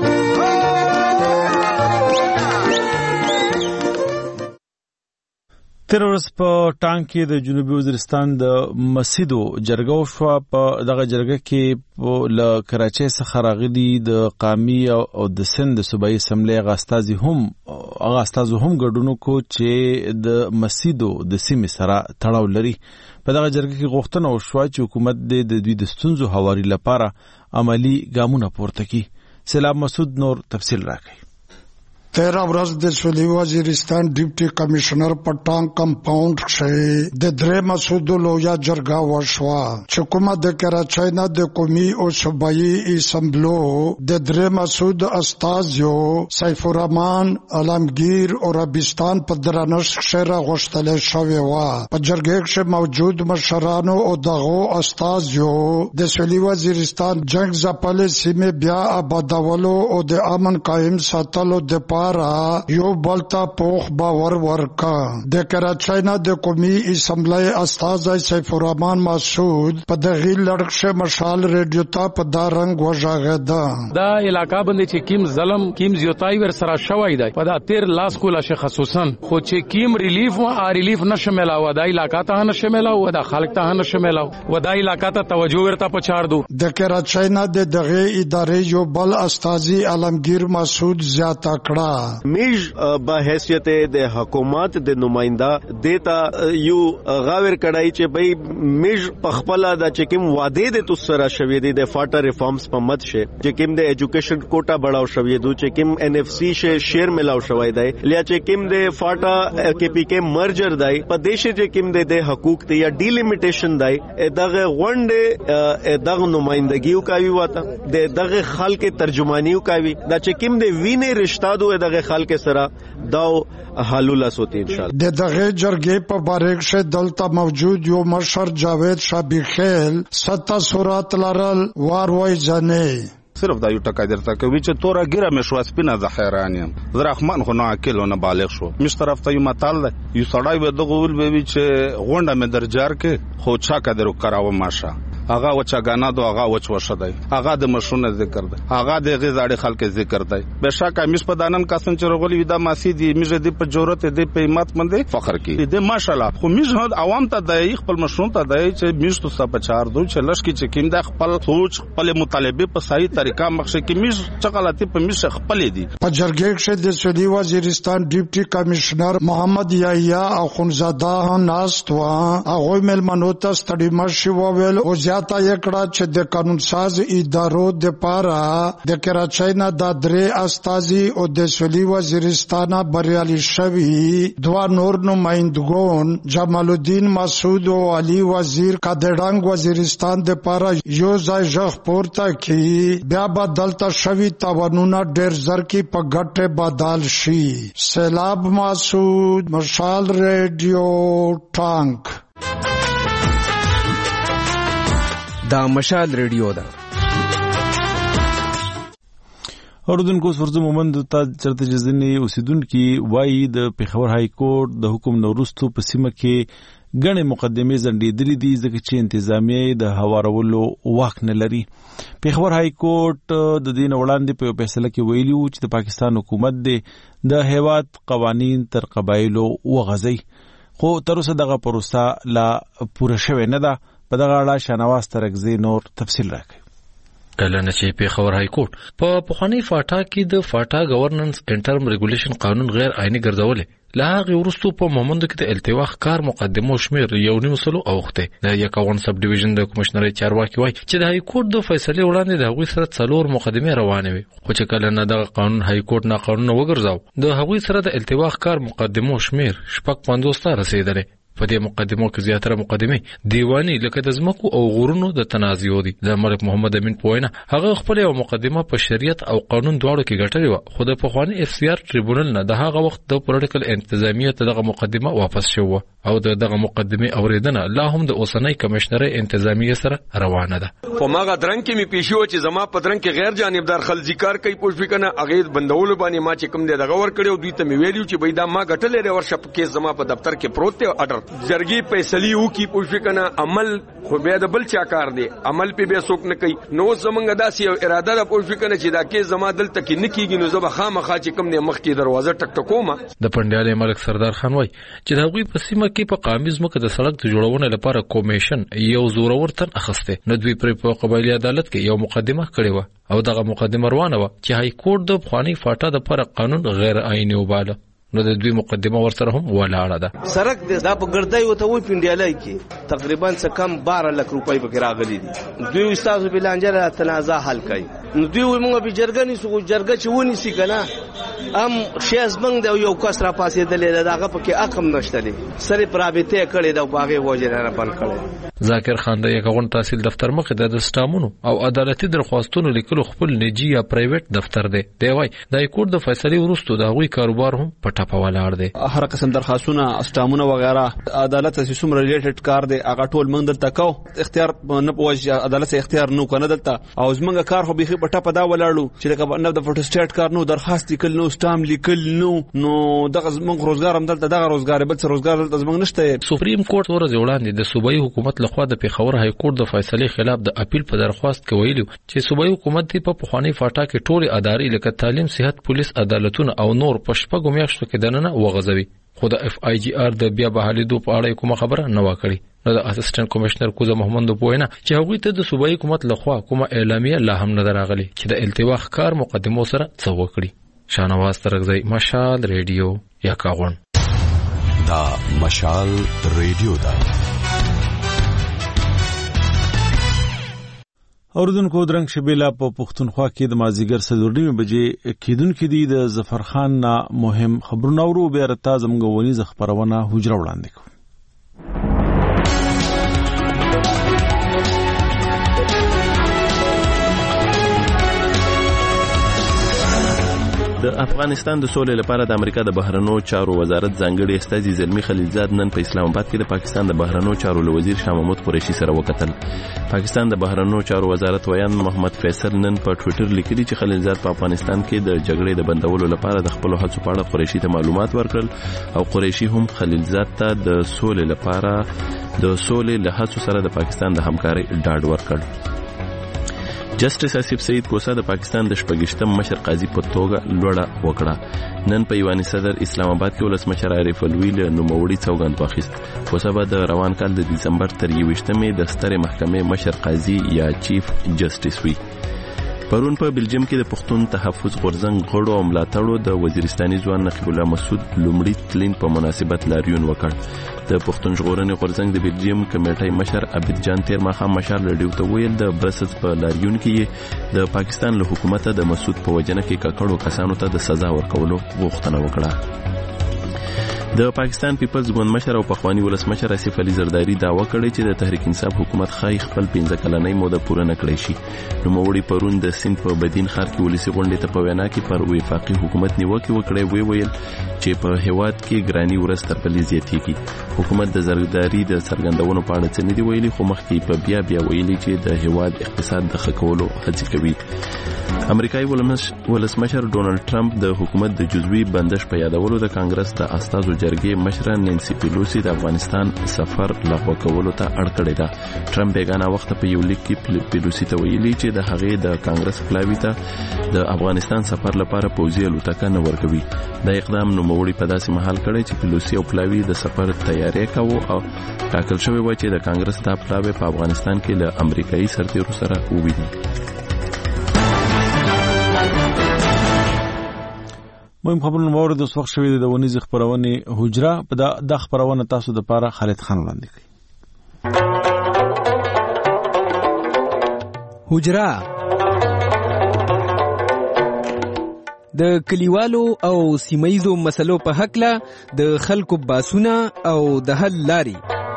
تیر ورځ په ټانک کې د جنوبي وزیرستان د مسیدو جرګه وشوه. په دغه جرګه کې له کراچۍ څخه راغلي د قامي او د سند د صوبایي اسمبلی هغه استازي هم هغه استازو هم ګډون وکړو چې د مسیدو د سیمې سره تړاو لري. په دغه جرګه کې غوښتنه وشوه چې حکومت د دوی د ستونزو هواري لپاره عملی ګامونه پورته کړي. سلام مسعود نور تفصیل راکړي. तेरह वर्ष د سولي وزیرستان ډیپټي کمشنر پټان کمپاوند شه د درې مسعود لویا جرګه وشوا چې کومه د کراچۍ نه د قومي او صوبایي اسمبلو د درې مسعود استازیو سیف الرحمن علمگیر او ربستان په درنښ شهر غوښتل شوی و. په جرګه کې موجود مشرانو او دغه استازیو د سولي وزیرستان جنگ ځپل سیمه بیا آبادولو او د امن قائم ساتلو د یو بلتا پوخ باور ورکا. د کراچۍ نه د قومي اسمبلی استازی سیف الرحمن مسعود په دغه لړکشه مشال ریډیو ته په دا رنگ وژغه دا علاقہ باندې چې کیم ظلم کیم زیاتای ور سره شوی دی په دا تیر لاس کوله شه خصوصا خو چې کیم ریلیف و ا ریلیف نشمل او دا علاقہ ته نشمل او دا خلک ته نشمل او دا علاقہ ته توجه ورته پچار دو. د کراچۍ نه د دغه ادارې یو بل استازی علمگیر مسعود زیاته کړه میج با حیثیت د حکومت د نمائنده دیتا یو غاور کړای چې بای میج پخپلا د چکم وعده د تسرا شوی دی د فاټا ریفارمز په مت شه چکم د ایجوکیشن کوټا بڑاو شوی دی چکم ان اف سی شه شیر ملاو شوی دی لیا چکم د فاټا کې پی کې مرجر دی په دیش چکم د حقوق ته یا ډیلیمیټیشن دی دغه غونډه دغه نمائندګیو کوي وته د دغه خلک ترجمانیو کوي دا چکم د وینې رشتہ دوه دغه خلک سره داو حلول سوتی ان شاء الله د دغه جرګې په بارک شه دلته موجود یو مشر جاوید شابیخیل ستا سورات لرل وار وای ځنه صرف دا یو ټکا درته کوي چې تورا ګیره مې شو سپینه د حیران یم زرحمان خو نه عقل نه بالغ شو مش طرف ته یو متال دی یو سړی به دغه ول به چې غونډه مې درجار کې خو چا قدر وکراو ماشه هغه وچاګانا دو هغه وچ وشدای هغه د مشونه ذکر دی هغه د غزاړي خلک ذکر دی بشکه مش په دانن کسن چې رغلی ودا ماسی دی مش د په جوړت دی په همت مندې فخر کی دی ماشاءالله خو مش عوام ته د خپل مشون ته دی چې مش تو سب چار دو چې لش کی چې کینده خپل سوچ خپل مطالبه په صحیح طریقه مخشه کی مش چغلاتي په مش خپل دی په جرګې کې د سعودي وزیرستان ډیپټي کمشنر محمد یحیی اخونزاده ناستوا هغه ملمنو ته ستړي مشي وویل او تا یکړه چې د قانون ساز ادارو د پاره د کراچۍ نه د درې استازي او د سولي وزیرستان بریالي شوی دوا نور نمائندګون جمال الدین مسعود او علي وزیر کډړنګ وزیرستان د پاره یو ځای ژغ پورته کی بیا بدلته شوی تاونونه ډېر زر کی په ګټه بدل شي سیلاب مسعود مشال ریډیو ټانک دا مشال ریډیو ده اوردونکو سورزو مومند ته چرته جزنی اوسیدونکو وایي د پیښور های کورټ د حکم نورستو په سیمه کې غنې مقدمه زندېدلې دي ځکه چې انتظامیه د هوارولو واک نه لري. پیښور های کورټ د دین وړاندې په فیصله کې ویلي و چې د پاکستان حکومت د هیواد قوانین تر قبایلو وغځي خو تر اوسه دغه پروسه لا پوره شوې نه ده. په دغه اړه شنواز ترکزی نور تفصیل راکړي. کله چې پیښور های کورټ په پخوانی فاټا کې د فاټا گورننس انټرم ریګولیشن قانون غیر آئینی ګرځولې لاغه ورستو په مومند کې د التواخ کار مقدمو شمیر یو نیم سلو اوخته د یکاون سب ډیویژن د کمشنر چارواکي وای چې د های کورټ د فیصله وړاندې د هغوی سره څلور مقدمه روانه وي خو چې کله نه د قانون های کورټ نه قانون وګرځاو د هغوی سره د التواخ کار مقدمو شمیر شپږ پنځوس ته رسیدلې. په دې مقدمو کې زیاتره مقدمه دیوانی لکه د زمکو او غورونو د تنازع دي. د ملک محمد امین پوینه هغه خپل یو مقدمه په شریعت او قانون دواړو کې ګټلې و خو د پخوانی اف سی آر ټریبونل نه د هغه وخت د پولیټیکل انتظامیه ته دغه مقدمه واپس شوه او دغه مقدمه اوریدنه لا هم د اوسنۍ کمشنر انتظامیه سره روانه ده. په ماغه درنګ کې می پیښو چې زما په درنګ کې غیر جانبدار خلک ذکر کوي پوښ وکنه اغه بندول باندې ما چې کوم دی دغه ور کړو دوی ته می ویلو چې بيدا ما غټلې ور شپ کې زما په دفتر کې پروت دی اډر جرګي فیصله وکي پوښ وکنه عمل خو بیا د بل چا کار دی عمل په بیا څوک نه کوي نو زمونږ داسې یو اراده ده پوښ وکنه چې دا کې زما دلته کې نکیږي نو زه به خامخا چې کوم دی مخ کې دروازه ټک ټکوم. د پندیال ملک سردار خان وای چې دا غوي په سیمه کې په قامیز مکه د سړک د جوړونې لپاره کمیشن یو زورور تن اخسته نو دوی پر په قبایلی عدالت کې یو مقدمه کړې و او دغه مقدمه روانه و چې های کورټ د خواني فاټا د پر قانون غیر آئینی وباله نو د دوی مقدمه ورسره هم ولاړه ده. سرک د دا په ګردای وته وې پینډیالای کې تقریبا څه کم بارہ لک روپۍ په راغلي دي دوی استاد بلانجره تنازع حل کړي نو دوی موږ به جرګنی سو جرګه چونی سي کنه ام شیز بنګ د یو کس را پاسې دلې دغه پکې اقم نشته سره پرابطه کړي دا باغې وجه نه بند کړي. ذاکر خان د یکغون تحصیل دفتر مخ د سټامونو او عدالتي درخواستونو لیکلو خپل نجی یا پرایویټ دفتر دی دی وای د کوټ د فیصله ورستو د غوي کاروبار هم پټه په ولاړ دی. هر قسم درخواستونه سټامونه وغیرہ عدالت سره سم ریلیټډ کار دی هغه ټول موږ دلته کو اختیار نه پوهه عدالت اختیار نو کنه دلته او زمونږ کار خو به پټه په دا ولاړو چې لکه نه د فوټوسټیټ کار نو درخواست لیکل نو سټام لیکل نو نو دغه موږ روزګار هم دلته دغه روزګار بل څه روزګار دلته زمونږ نشته. سپریم کورټ ورځ وړاندې د صوبایي حکومت لخوا د پیښور های کورټ د فیصله خلاف د اپیل په درخواست کې ویلو چې صوبایي حکومت په پخوانی فاټا کې ټول ادارې لکه تعلیم صحت پولیس عدالتونه او نور پښپګو میاشتو کې دننه وغځوي خو د اف آی جی آر د بیا بحالیدو په اړه کومه خبره نه وکړي نو د اسسټنټ کمشنر کوزه محمد پوینا چې هغوی ته د صوبایي حکومت لخوا کومه اعلامیه لا هم نه راغلي چې د التواخ کار مقدمو سره څه وکړي. شانواز ترغزی مشال ریډیو یا کاغون دا مشال ریډیو دا اوردونکو درنګ شبيله په پښتونخوا کې د مازیګر څلور نیمه بجې کېدونکې دي د ظفر خان نه مهم خبرونه ورو بیا رتا زموږ ونی ز خبرونه حجره وړاندې کوي. د افغانستان د سولې لپاره د امریکا د بهرنیو چارو وزارت ځانګړي استازي زلمی خلیلزاد نن په اسلام آباد کې د پاکستان د بهرنیو چارو وزیر شاه محمود قریشي سره وکتل. پاکستان د بهرنیو چارو وزارت ویان محمد فیصل نن په ټوئیټر لیکلي چې خلیلزاد په افغانستان کې د جګړې د بندولو لپاره د خپل هڅو په اړه قریشي ته معلومات ورکړل او قریشي هم خلیلزاد ته د سولې لپاره د سولې له هڅو سره د پاکستان د همکارۍ ډاډ ورکړ. جسټس اسیف سعید کوسا د پاکستان د شپږشتم مشر قاضي په توګه لوړه وکړه. نن په ایواني صدر اسلام آباد کې ولسمشر عارف الوی له نوموړي سوګند واخیست. کوسا به د روان کال د دسمبر تر یوویشتمې د سترې محکمې مشر قاضي یا چیف جسټس وي. پرون په بلجیم کې د پښتون تحفظ غورځنګ غړو او ملاتړو د وزیرستاني ځوان نقیب الله مسعود لومړي تلین په مناسبت لاریون وکړ. د پښتون ژغورنې غورځنګ د بلجیم کمیټې مشر عبد جان تیر ماخام مشال رډیو ته ویل د برسلز په لاریون کې د پاکستان له حکومت د مسعود په وجنه کې ککړو کسانو ته د سزا ورکولو غوښتنه وکړه. د پاکستان پیپلز ګوند مشر او پخوانی ولسمشر اسف علي زرداری دعوا کړې چې د تحریک انصاف حکومت خای خپل پنځه کلنۍ موده پوره نه کړې شي. نو موړي پرون د سند په بدین خار کې ولسی غونډې ته په وینا کې پر وفاقي حکومت نیوکه وکړې وی ویل چې په هواد کې ګرانی ورځ تر بلې زیاتېږي. حکومت د زرداری د څرګندونو په اړه څه نه دی ویلي خو مخکې په بیا بیا ویلي چې د هواد اقتصاد د ښه کولو هڅې کوي. امریکایي ولسمشر ډونالد ټرمپ د حکومت د جزوي بندش په یادولو د کانګرس د استازو جرګې مشره نانسي پیلوسی د افغانستان سفر لغوه کولو ته اړ کړی ده. ټرمپ بیگانه وخت په یو لیک کې پیلوسی ته ویلي چې د هغې د کانګرس پلاوي ته د افغانستان سفر لپاره پوځي الوتکه نه ورکوي. دا اقدام نوموړي په داسې مهال کړی چې پیلوسی او پلاوي د سفر تیاری کوي او ټاکل شوی و چې د کانګرس د پلاوي په افغانستان کې له امریکایي سرتیرو سره وویني. مهم خبرونه مورد اوس وخت شوی د ونیز خبرونه حجره په د خبرونه تاسو د پاره خالد خان وړاندې کړي. حجره د کلیوالو او سیمایزو مسلو په حق له د خلکو باسونه او د حل لاري.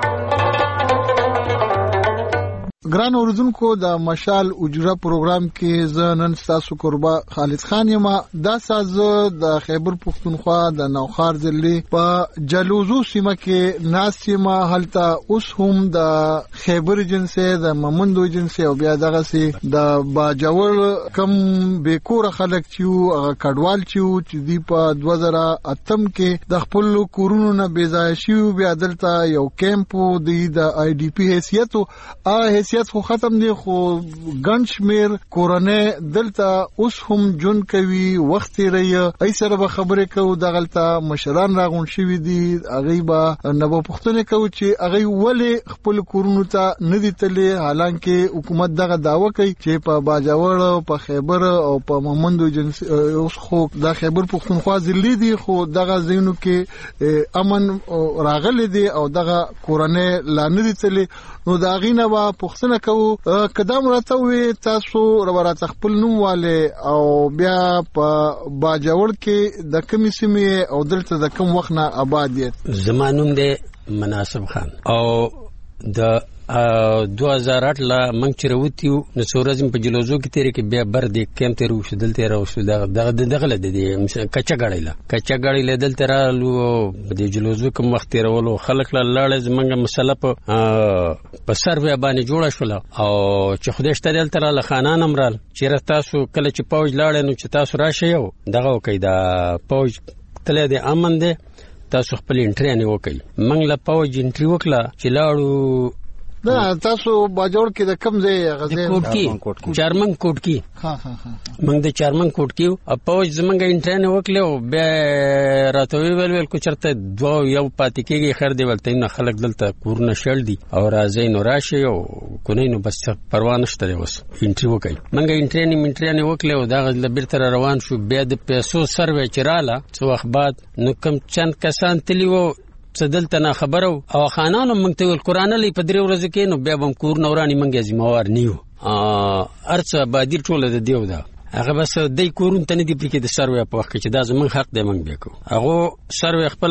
ګران اوردونکو د مشال اجرا پروګرام کې زه نن تاسو قربا خالد خان یم. دا ساز د خیبر پښتونخوا د نوخار ضلع په جلوزو سیمه کې ناسیمه حالته اوس هم د خیبر جنسه د ممندو جنسه او بیا دغه سي د باجوړ کم بیکور خلک چې هغه کډوال چې دی په دوه زره اتم کې د خپل کورونو نه بیځای شي بیا دلته یو کیمپ دی د آی ډی پی حیثیت او حیثیت خو ختم دی خو ګنشمیر کورونه دلته اوس هم جون کوي وخت لري ای سره به خبرې کو دغلته مشران راغون شوی دي هغه به نبو پښتنه کو چې هغه ولې خپل کورونو ته نه دي تللی حالانکه حکومت دغه داوا کوي چې په باجوړ په خیبر او په ممندو جنس اوس خو د خیبر پښتونخوا ضلع دي خو دغه زینو کې امن راغلي دي او دغه کورونه لا نه دي تللی نو دا غینه با پښتنه کو قدم راته وي تاسو راته خپل نوم والے او بیا په باجوړ کې د کمی سیمه او دلته د کم وخت نه آبادیت. زمانوم دې مناسب خان او د دوه هزار اته لا منګ چروتیو نو سورزم په جلوزو کې تیرې کې بیا بر دې کم تیر وشو دلته راوشو دغه دغه د دې کچا غړی لا کچا غړی له دلته رالو د جلوزو کوم وخت تیرولو خلک لا لاړ زمنګ مسله په په سروې باندې جوړ شول او چې خدای شته دلته را خانان امرال چې تاسو کله چې پوج لاړ نو چې تاسو راشي یو دغه وکي دا پوج تله دې امن دې تاسو خپل انټری نه وکي منګ لا پوج انټری وکړه چې لاړو دا تاسو باجوړ کې د کم ځای غزه کوټکی چارمن کوټکی ها ها ها موږ د چارمن کوټکی او پوج زمونږ انټرن وکړو بیا راتوي ول ول کو چرته دوه یو پاتې کېږي خیر دی ولته نه خلک دلته کورونه شړ دي او راځي نو راشي او کونی نو بس پروا نشته اوس انټریو کوي موږ انټرن منټرن وکړو دا غل بیرته روان شو بیا د پیسو سروې چراله څو اخبار نو کم چند کسان تلی وو څدلته نه خبرو او خانانو موږ ته ول قران لې په درې ورځې کې نو بیا بم کور نورانی موږ ځموار نیو ا ارڅ بادیر ټوله د دیو دا هغه بس دای کورون ته نه دی پکې د سروې په وخت کې چې دا زمون حق دی موږ بیکو هغه سروې خپل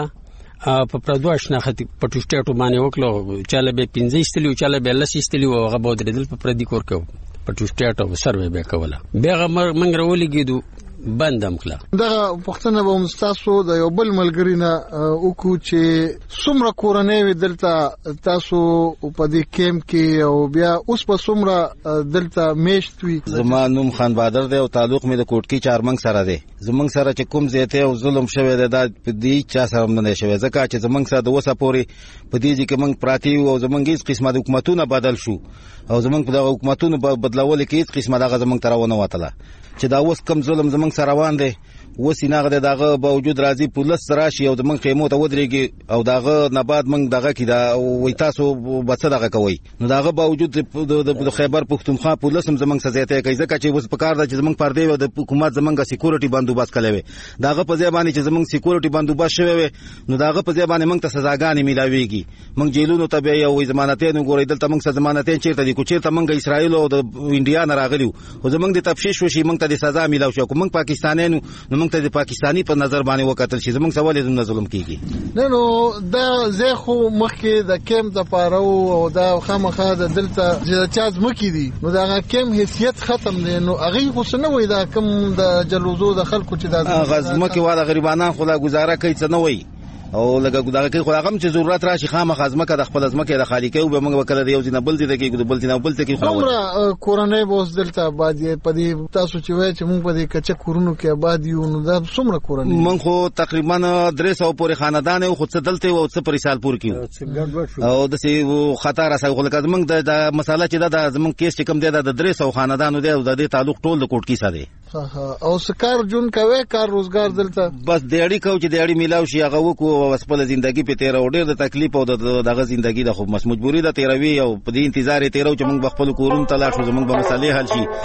وکړه په پردوش نه ختی په ټوسټېټو باندې وکړو چاله به پنځه استلیو چاله به لس استلیو هغه به درېدل په پردي کور کو په ټوسټېټو سروې به کوله بیا موږ راولګیدو بندم کلا دا پښتنه به مستاسو د یو بل ملګری نه وکړو چې څومره کورنۍ دلته تاسو په دې کیمپ کې او بیا اوس په څومره دلته میشت وي زما نوم خان بادر دی او تعلق مې د کوټکی چارمنګ سره دی زمنګ سره چې کوم زیاته او ظلم شوی دی دا په دې چا سره نه شوی ځکه چې زمنګ سره د وسه پوري په دې کې موږ پراتی او زمنګ هیڅ قسمه د حکومتونو بدل شو او زمنګ په دغه حکومتونو بدلول کې هیڅ قسمه دغه زمنګ ترونه وتله چې دا اوس کم ظلم زمنګ سره روان دی وسیناغه دغه باوجود راځي پولیس راشي او د من خیمو ته ودرېږي او دغه نه بعد من دغه کې دا وای تاسو بس دغه کوي نو دغه باوجود د خیبر پختونخوا پولیس هم زمنګ سزاته کوي ځکه چې اوس په کار د زمنګ پردې او د حکومت زمنګ سکیورټي بندوبست کړي دغه په ځای باندې چې زمنګ سکیورټي بندوبست شوی نو دغه په ځای باندې موږ ته سزاګانې ملاويږي موږ جیلونو ته به یو ضمانتونه ګورې دلته موږ ضمانتونه چیرته دي کو چیرته موږ اسرائیل او د انډیا نه راغلیو او زمنګ د تفشیش وشي موږ ته د سزا ملاو شو کوم پاکستانیانو نو موږ ته د پاکستانی په نظر باندې وکتل شي زموږ سوال دې نه ظلم کیږي نه نو دا زه خو مخکې د کیمپ د پاره او دا خامخا د دلته چې چاز مکی دي نو دا کیمپ حیثیت ختم دي نو هغه خو څه نه وای دا کم د جلوزو د خلکو چې دا غزمه کې واده غریبانان خو لا گزاره کوي څه نه وای او لګه ګداګه کې خدای غم چې ضرورت راشي خامخ ازمه کې د خپل ازمه کې د خالق او به موږ وکړه یو ځنه بل دي کې بل ځنه بل ته کې خو عمره کورنۍ بوس دلته آباد پدې تاسو چې وای چې موږ پدې کچه کورونو کې آباد یو نو دا څومره کورنۍ موږ خو تقریبا درې سوه پورې خاندان او خود څه دلته او څه پر سال پور کیو او د سي خطر راځي خو لکه موږ د مساله چې دا زمون کیس چې کم دی د درې سوه خاندانو دی او د دې تعلق ټول د کوټ کې سره او سکار جون کوي کار روزګار دلته بس دیړی کو چې دیړی میلاو شي هغه وکړو او خپل ژوندۍ په تیر او ډېر د تکلیف او دغه ژوندۍ د خو مجبوری د تیروي او په دې انتظار تیرو چې موږ خپل کورون ته لاړ شو زموږ به مسالې حل شي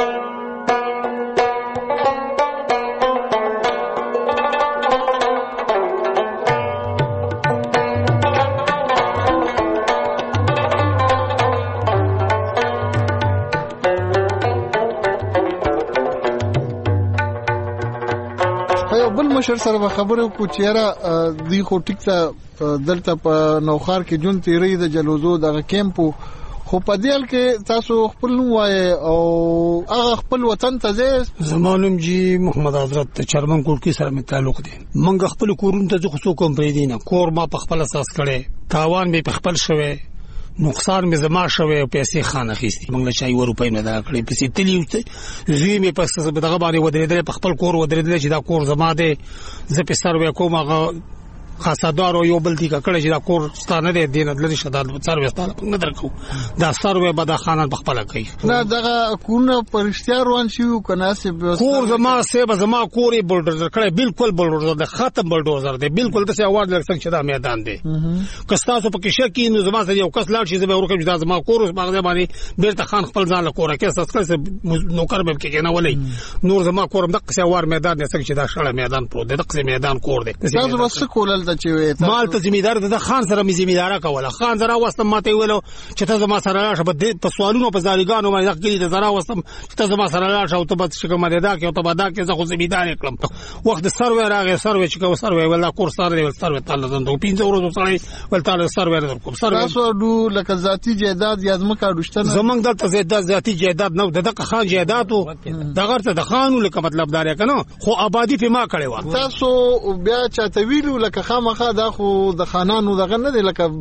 مشر سره خبرو کو چیرې دی خو ټیک ته دلته په نوخار کې جون تیری د جلوزو د کیمپو خو په دیل کې تاسو خپل نو وای او هغه خپل وطن ته ځې زمانم جی محمد حضرت چرمن کور کې سره می تعلق دي منګ خپل کورون ته خو کوم پرې دي نه کور ما په خپل اساس کړي تاوان به په خپل شوه نقصان می زما شوه او پیسې خانه خېستي موږ له چای ور روپۍ نه دا کړې پیسې تلی زوی می پس دغه باندې ودرېدل په خپل کور ودرېدل چې دا کور زما دی زه په سر وې کوم هغه خاصدار او یو بل دي کړه چې دا کور ستانه دی دینه د شداد سر وستاله په نظر کو دا سر وې بد خانه بخپل کوي نه دغه کورونه پرشتیا روان شي کناسب کور زما سه زما کورې بلډوزر کړه بالکل بلډوزر د ختم بلډوزر دی بالکل د څه اواز لږ څنګه دا میدان دی کستاسو په کې شکی نو زما سره یو کس لاړ شي زما ورکه دا زما کور مغزه باندې بیرته خان خپل ځان له کوره کې سسکه نوکر به کې نه ولې نور زما کورم د څه وار میدان دی څنګه چې دا شړه میدان پروت دی د څه میدان کور دی تاسو بس کولل مال ته ذمہدار د خان سره می ذمہدارا کوله خان زرا وستم ماته ویلو چې ته زما سره راشه په سوالونو په زاریګانو باندې کلی د زرا وستم چې ته زما سره راشه او ته به شګه مده دا کې او ته به دا کې زه خو ذمہدار کړم وخت سروې راغی سروې چې کو سروې ولا کور سره ول سروې تعالی زنده پینځه ورځې سره ول تعالی سروې درکوم سروې تاسو دو لکه ذاتی جیداد یازمه کا دشتنه زمنګ دلته زیادت ذاتی جیداد نو دغه خان جیداد او دغه ته د خانو لکه مطلب دار کنه خو آبادی په ما کړي و تاسو بیا چاته ویلو لکه خامخا دا خو د خانانو دغه نه دی لکه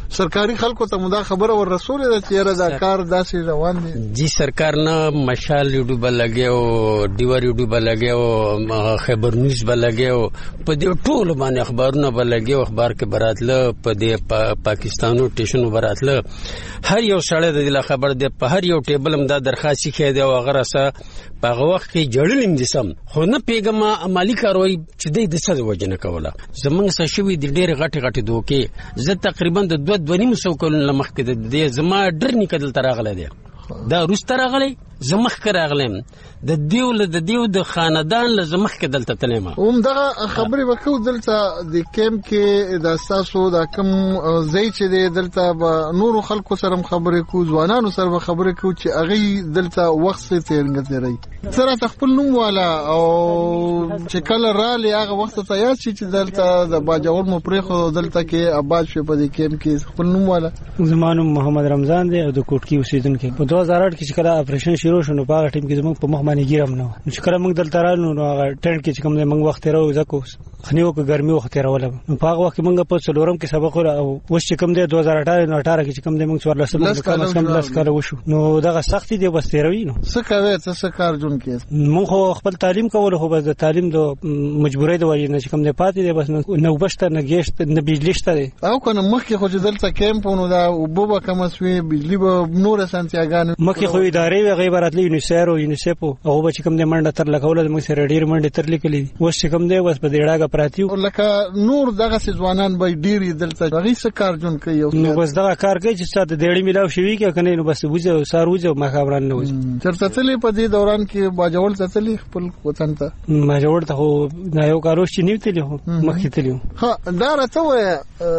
سرکاري خلکو ته مدا خبره ور رسول ده چې را دا کار داسې روان دي. جی सरकार ने मशाल यूट्यूब लगे हो, डीवर यूट्यूब लगे हो, खबर न्यूज बा लगे हो, पदे टोल बाने अखबारों बा लगे हो, अखबार के बरातले पदे पाकिस्तानो स्टेशनों बरातले हर यो साढ़े दिला खबर दे हर यो टेबल में दा दरखास्त किया दे अगर ऐसा पागवक की जड़ल इंदिसम हो न पेगमा माली कार्रवाई चदे दिशा वजन कवला जमंग सशवी दिडेर घाटे घाटे दोके ज तकरीबन दो दो सौ कल लमख के दे जमा डर निकल तरागले दे دا روس تراغلی زمخ کراغلم د دیو له د دیو د خاندان له زمخ کې دلته تلم هم دا خبرې وکړو دلته د کیمپ کې د اساسو د کم زئی چې دلته نور خلکو سره خبرې کو ځوانانو سره خبرې کو چې اغه دلته وخت ته تیرنګ تیری سره خپل نوم والا او چې کله را لې هغه وخت ته یا چې دلته د باجوړ مو پرې خو دلته کې آباد شو په دې کیمپ کې خپل نوم والا زمانو محمد رمضان دی او د کوټکی اوسیدونکو په دو هزار آٹھ کې چې کله اپریشن شروع شو نو په هغه ټیم کې زموږ په مخ باندې ګیرم نو چې کله موږ دلته رالو نو هغه ټینټ کې چې کوم موږ وخت راو زکو خنیو کې ګرمي وخت راول نو په هغه وخت موږ په څلورم کې سبق ور او وش چې کوم دی دو هزار اٹھارہ نو اٹھارہ کې چې کوم دی موږ څوار لسم کې کم کم لاس کار وشو نو دغه سختي دی بس تیروي نو څه کوي څه کار جون کې موږ خو خپل تعلیم کول خو بس د تعلیم د مجبورۍ د وجې نه چې کوم دی پاتې دی بس نو بشته نه گیشت نه بجلی شته او کنه مخ کې خو چې دلته کیمپ نو دا وبو کوم سوي بجلی به نور سنتياګان مخ خو ادارې وی غیبرات لی یونیسير او یونیسيف او به چې کوم دی منډه تر لکول د موږ سره ډیر منډه تر لیکلې وس چې کوم دی بس په دیړاګه پراتیو لکه نور دغه ځوانان به ډیر دلته غي څه کار جون کوي نو بس دغه کار کوي چې ساده دیړې ملاو شوی کې کنه نو بس وځو سار وځو مخابران نه وځو چرته تلې په دې دوران کې باجوړ ته تلې خپل وطن ته باجوړ ته هو نه یو کارو چې نیو تلې هو مخې تلې ها دا راته وای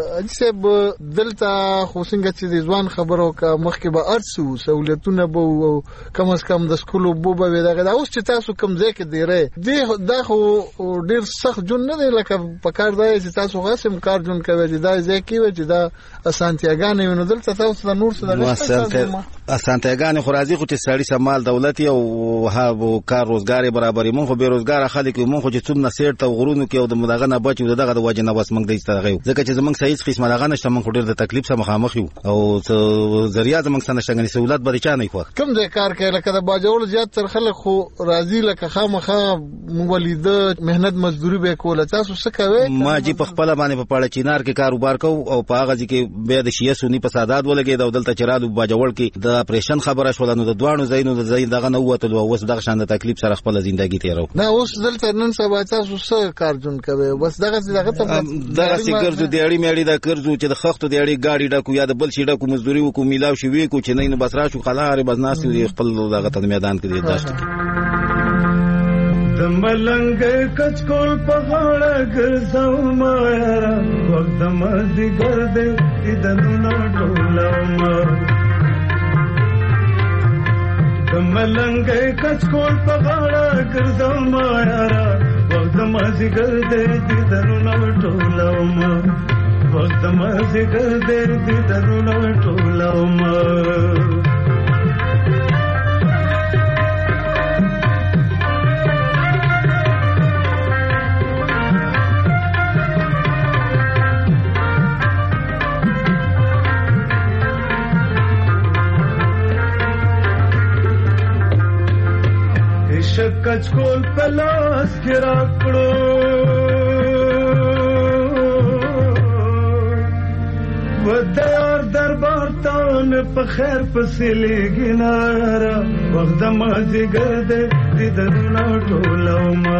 چې دلته خو څنګه چې ځوان خبرو کا مخکې به ارسو سہولتونه به کم از کم د سکولو بو به دغه اوس چې تاسو کم ځای کې دیره دی دا خو ډیر سخت جون نه دی لکه په کار دی چې تاسو غاسم کار جون کوي چې دا ځای کې وي چې دا اسانتیاګان وي نو دلته تاسو د نور څه دغه اسانتیاګان خو راځي خو چې سړی سمال دولت او ها کار روزګار برابرې مونږ خو بیروزګار خلک مونږ خو چې څومره سیر ته غرونو کې او د مداغه نه بچو دغه د وجه نه بس مونږ د استغه ځکه چې زمونږ صحیح قسمه دغه نشته مونږ ډیر د تکلیف سره مخامخ یو او ذریعہ زمونږ سره نشته سہولت به چا نه خو کوم ځای کار کوي لکه د باجوړ زیات تر خلک خو راضي لکه خامخا مولید مهنت مزدوري به کوله تاسو څه کوي ما جی په خپل باندې په پاړه چینار کې کاروبار کو او په هغه ځکه به د شیعه سنی فسادات ولګي د دلته چرالو باجوړ کې د اپریشن خبره شول نو د دوانو زینو د زین دغه نو وته اوس دغه شان د تکلیف سره خپل ژوندۍ تیرو نه اوس دلته نن سبا تاسو څه کار جون کوي بس دغه دغه ته دغه سیګر د دیړی میړی د کرزو چې د خختو دیړی گاډي ډکو یا د بل شي ډکو مزدوري وکو میلاو شوی کو چې نه بس را شو خلاره بس ناس خپل دغه ته میدان کې داشت د ملنګ کچکول په غاړه ګرځاو ما وخت مازی ګر دې د نو ټولاو ما د ملنګ کچکول په غاړه ګرځاو ما وخت مازی ګر دې د نو ټولاو ما وخت مازی ګر دې د نو ټولاو ما کچکول پلاس کې راکړو ودار دربار تان په خیر پسې لګنارا وخت مازی ګرځي د درنا ټولاو ما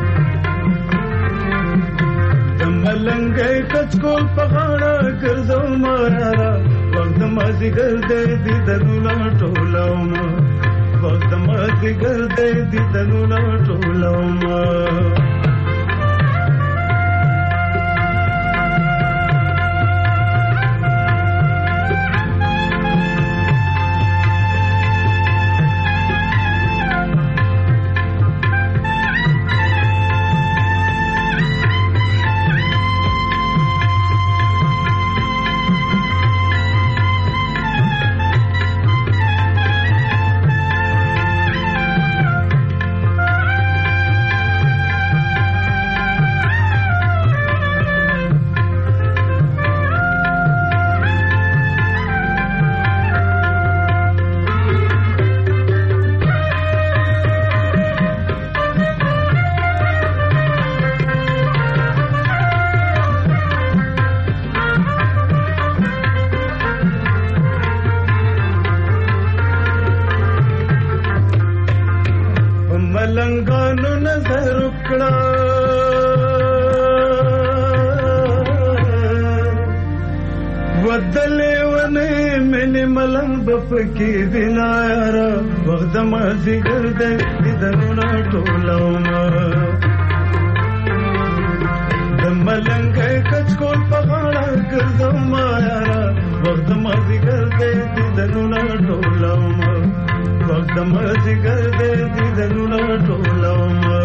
د ملنګ کچکول په غاړه ګرځاو مارا وخت مازی ګرځي د درنا ټولاو ما وخت مازی ګرځي د درنا ټولاو ما کړه ودلې ونه مې ملنګ بپکې دینا یارا وخت ما زیګر دې دنونه ټولوما د ملنګ کچکول په غاړه ګرځم یارا وخت ما زیګر دې دنونه ټولوما وخت ما زیګر دې دنونه ټولوما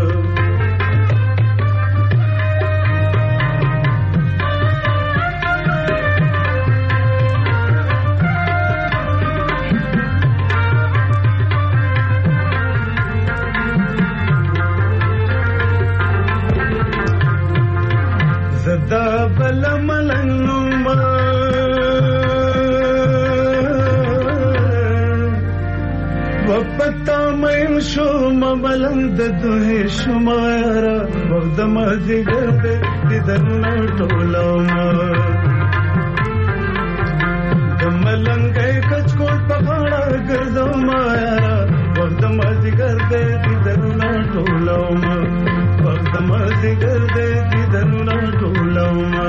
زدا بل ملنما وپتا مې شو مبلند دوه شمارا وخت ما زیګر دې دنه ټولوما د ملنګ کچکول په غاړه ګرځم یارا وخت ما زیګر دې دنه ټولوما وخت ما زیګر دې دنه ټولوما.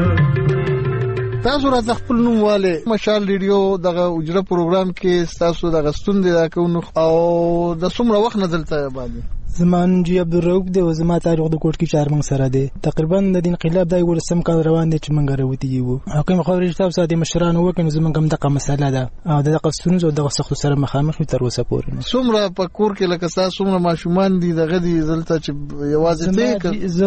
تاسو راته خپل نوم والے مشال ریډیو دغه اجرا پروګرام کې تاسو دغه ستوند دا کوو او د څومره وخت نه دلته باندې زمان جی عبدالرؤف دی او زما تعلق د کوټ کې چارمنګ سره دی تقریبا د دین انقلاب دای ولسم کال روان دي چې منګ راوتی یو حکم خبرې تاسو ساده مشران وکړو زمونږ هم دغه مسله ده او دغه ستونزو دغه سختو سره مخامخ تر اوسه پورې څومره په کور کې لکه تاسو څومره ماشومان دي دغه دي دلته چې یوازې ته زه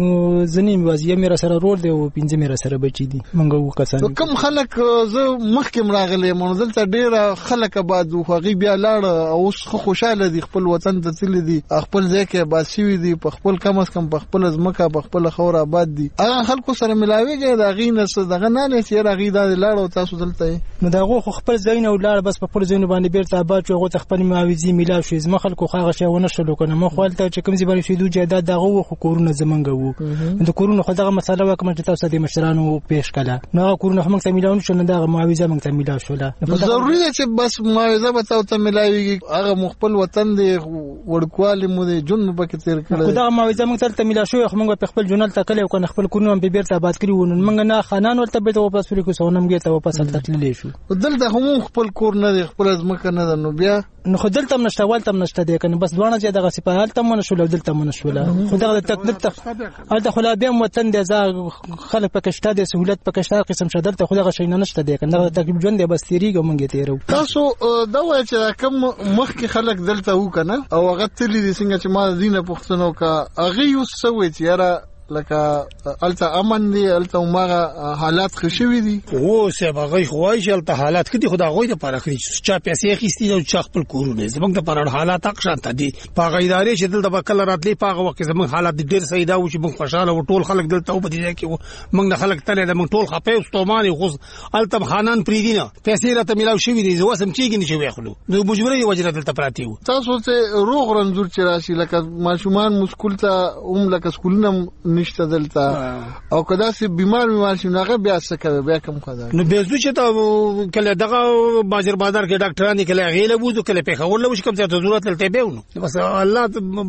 زنیم وازیه مې سره رول دی او پنځه مې سره بچی دي منګ وکسان کوم خلک زه مخکې راغلي مونږ دلته ډیر خلک بعد خوغي بیا لاړ او خوشاله دي خپل وطن ته تل دي خپل ځکه باسي دي په خپل کم اس کم په خپل ځمکه په خپل خور آباد دي هغه خلکو سره ملاويږي دا غینه څه دغه نه نه چې راغی دا لاړو تاسو دلته نو دا غو خپل ځین او لاړ بس په خپل ځین باندې بیرته آباد شو غو خپل معاوضي میلا شو زما خلکو خاغه شي ونه شلو کنه مخ ولته چې کوم ځبر شي دوه جیداد دغه خو کورونه زمنګ وو د کورونو خو دغه مسله وکم چې تاسو د مشرانو پیش کړه نو کورونه هم څه میلاون شو نه دغه معاوضه موږ ته میلا شو لا ضروري ده چې بس معاوضه به تاسو ته ملاويږي هغه خپل وطن دی ورکواله مو دی جون پکې تیر کړل خدای معاوضه موږ ته میلا شو خو موږ په خپل جنل تکل او کنه خپل کورونه به بیرته آباد کړی ونه موږ نه خانان ولته به واپس ورې کو سونم ګټه واپس تللی شو دلته هم خپل کور نه دی خپل ځمکه نه ده نو بیا نو خو دلته هم نشته ولته هم نشته دی کنه بس دوانه چې دغه سپاهال ته مونږ شو دلته مونږ شو خو دغه تکلیف ته الته خو لا بیا وطن دی ځا خلک پکشته دي سہولت پکشته قسم شدل ته خو دغه شي نه نشته دی کنه دغه تکلیف ژوند دی بس تیریږي مونږ تیرو تاسو دا وایي چې کوم مخکې خلک دلته و کنه او هغه تللی دي څنګه چې ما دینه پښتنو کا هغه یو سوي چې یاره لکه الته امن دي الته ماغه حالات خشوي دي او سه بغي خوای شل ته حالات کدي خدا غوي ته پاره کړی چا پیسې خېستي او چا خپل کورونه زمونږ ته پاره حالات اقشانته دي پاغه ادارې چې دلته بکل راتلې پاغه وخت زمونږ حالات ډېر سي دا و چې موږ خوشاله او ټول خلک دلته په دې کې موږ نه خلک تل د موږ ټول خپې استوماني خو الته خانان پریدینه پیسې راته ملاو شوی دي زه وسم چیګ نه شوی خلو نو مجبورې وجره دلته پراتی و تاسو ته روغ رنځور چې راشي لکه ماشومان مسکول ته اوم لکه سکولونه نشته دلته او کدا سي بیمار بیمار شي ناغه بیا څه کوي بیا کوم خدای نو به زو چې ته کله دغه بازار بازار کې ډاکټران کله غیله بوزو کله په خول لوش کوم څه ضرورت لته به ونو بس الله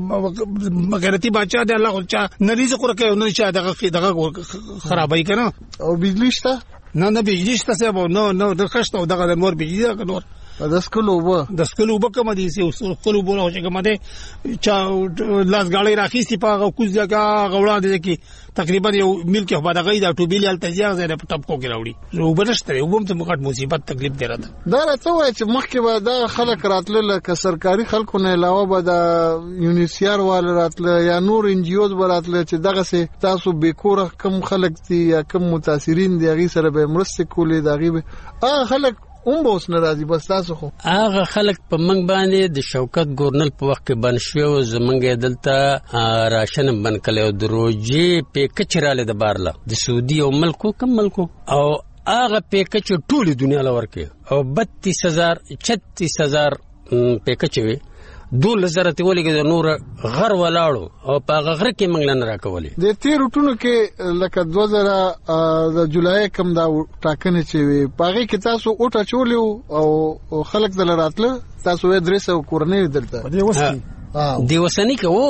مغرتی بچا دی الله خو چا نریز کور کوي نو چې دغه دغه خرابای کنه او بجلی شته نه نه بجلی شته سبا نو نو د خشته دغه نور بجلی دا نور د سکلو وب د سکلو وب کوم دي سي سکلو بوله چې کوم دي چا لاس غاړي راخيستي پاغه کوز ځکه غوړا دي کې تقریبا یو ملک په دغه د ټوبیل ال تجارت زره په ټپ کو کې راوړي نو وبنشته وبم ته مخاط مصیبت تکلیف دی راته دا راته وای چې مخکې به دا خلک راتله لکه سرکاري خلکو نه علاوه به دا یونیسيار وال راتله یا نور ان جی اوز براتله چې دغه سه تاسو بیکور کم خلک دي یا کم متاثرین دي غي سره به مرسته کولې دغه به ا خلک اون بوس ناراضي بس تاسو خو هغه خلک په منګ باندې د شوکت ګورنل په وخت کې بن شو زمنګ دلته راشن بن کله دروجي په کچراله د بارله د سعودي او ملکو کم ملکو او هغه په کچ ټول دنیا لور کې او بتیس هزار چھتیس هزار په کچوي دول زرت ولګي د نور غر ولاړو او په غر کې منګل نه راکولې د تیر ټونو کې لکه دوه زره د جولای کم دا ټاکنه چې پاغي کې تاسو اوټه چولیو او خلک دل راتله تاسو یې درس او کورنۍ دلته دی وسنی کې وو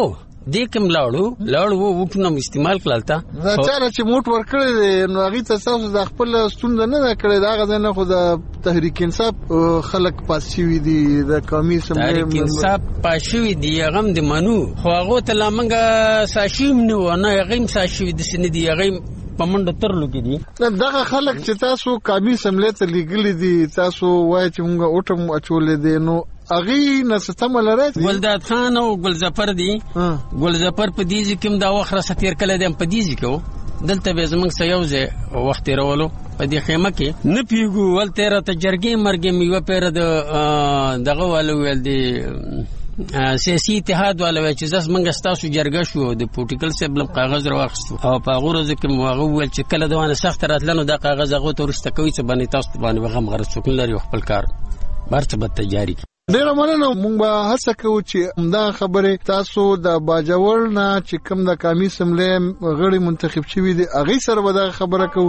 دې کوم لاړو لاړو وټونه استعمال کړلتا دا چاره چې موټ ورکړي نو هغه ته تاسو د خپل ستوند نه کړی دا غزه نه خو د تحریک انصاف خلک پاسوي دي د قومي سملې تحریک انصاف پاسوي دي هغه د منو خو هغه ته لامنګه ساشیم نه نه هغه ساشي د سن دي هغه پمنډ ترلو کې دي دغه خلک چې تاسو قومي سملې ته لګل دي تاسو وای چې موږ اوټم اچولې دي نو اغي نستم لره ګلداد خان او ګلظفر دي ګلظفر په دیږي کوم دا وخت را ستیر کله دم په دیږي کو دلته به زمنګ سيوزه وخت رولو په دې خیمه کې نه پیګو ول تیر ته جرګې مرګې میو پیر د دغه والو ول دي سیاسي اتحاد والو چې زس منګ ستاسو جرګه شو د پولیټیکل سیبل کاغذ راوخستو او په غوړه ځکه موغه ول چې کله دوانه سخت راتلنو د کاغذ هغه تورسته کوي چې باندې تاسو باندې غم غره څوک لري خپل کار برڅ بد تجاری ډیر مننه مونږ به هڅه کوو چې دا خبره تاسو د باجوړ نه چې کوم د قومي سملې غړي منتخب شوی دي اغه سره به دا خبره کوو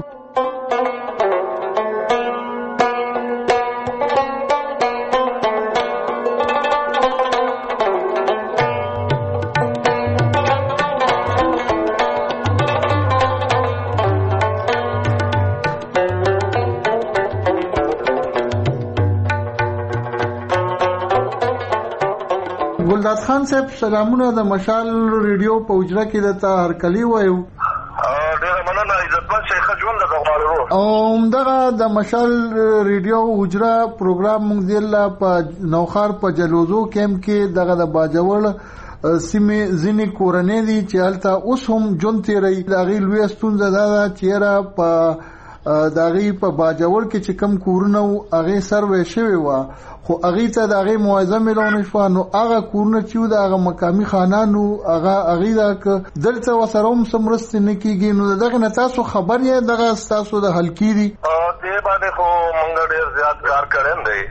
ګلداد خان صاحب سلامونه د مشال ریډیو په اجرا کې د تا هرکلی وایو ډیر مننه عزتمن شیخ ژوند د غواړو او دغه د مشال ریډیو اجرا پروګرام موږ دی په نوخار په جلوزو کیمپ کې دغه د باجوړ سیمې ځینې کورنۍ دي چې هلته اوس هم جون تیری دغه لوی ستونزه ده چې را په دغه په باجوړ کې چې کم کورونه هغه سروې شوی و خو هغه ته دغه موعظه ملونه شو نو هغه کورونه چې دغه مقامی خانانو هغه هغه د دلته وسروم سمرست نه کیږي نو دغه نه تاسو خبر یې دغه تاسو د حل کیدی ا دې باندې خو مونږ ډیر زیات کار کړم دی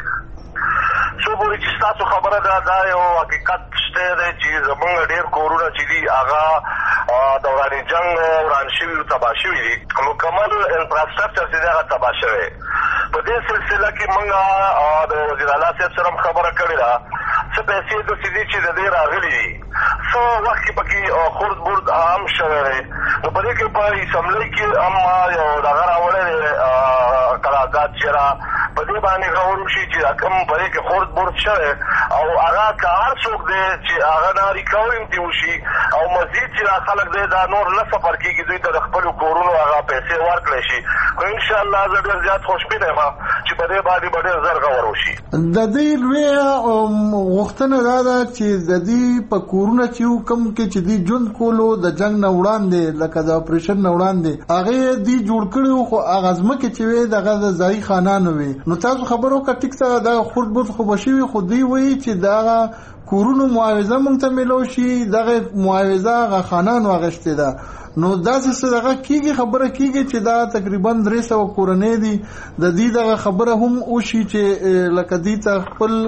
څو پوری چې تاسو خبره ده دا یو حقیقت شته دی چې زمونږ ډیر کورونه چې دی هغه دوران جنگ وران شوی او تباہ شوی دي مکمل انفراستراکچر چې دا تباہ شوی په دې سلسله کې مونږ د وزیر اعلی صاحب سره خبره کړې ده څه پیسې د سړي چې د دې راغلي دي څو وخت پکې خورد برد عام شوی نو په دې کې په اسمبلی کې هم یو دغه راوړل قرارداد چې را په دې باندې غوړو شي چې کوم په دې کې خورد برد شوی او هغه کار څوک دی چې هغه نه ریکاورینګ دی وشي او مزید چې خلک دی دا نور نه سفر کېږي دوی ته د خپل کورونو هغه پیسې ورکړي شي خو ان شاء الله زه ډېر زیات خوشبینه یم چې په دې باندې ډېر زر غوړ وشي د دې لوی وختونه دا ده چې د دې په کورونه چې کوم کې چې دی جون کولو د جنگ نه وړاندې لکه د اپریشن نه وړاندې هغه دی جوړ کړو خو اغازمه کې چې وي دغه د ځای خانانو وي نو تاسو خبرو کا ټیک څه دا خورد بود خو بشوي خو دی وی چې دا کورونو معاوضه مونږ ته ملو شي دغه معاوضه غ خانان واغشته ده نو دا څه دغه کیږي خبره کیږي چې دا تقریبا درې سو کورنۍ دي د دې دغه خبره هم او شي چې لکه دې ته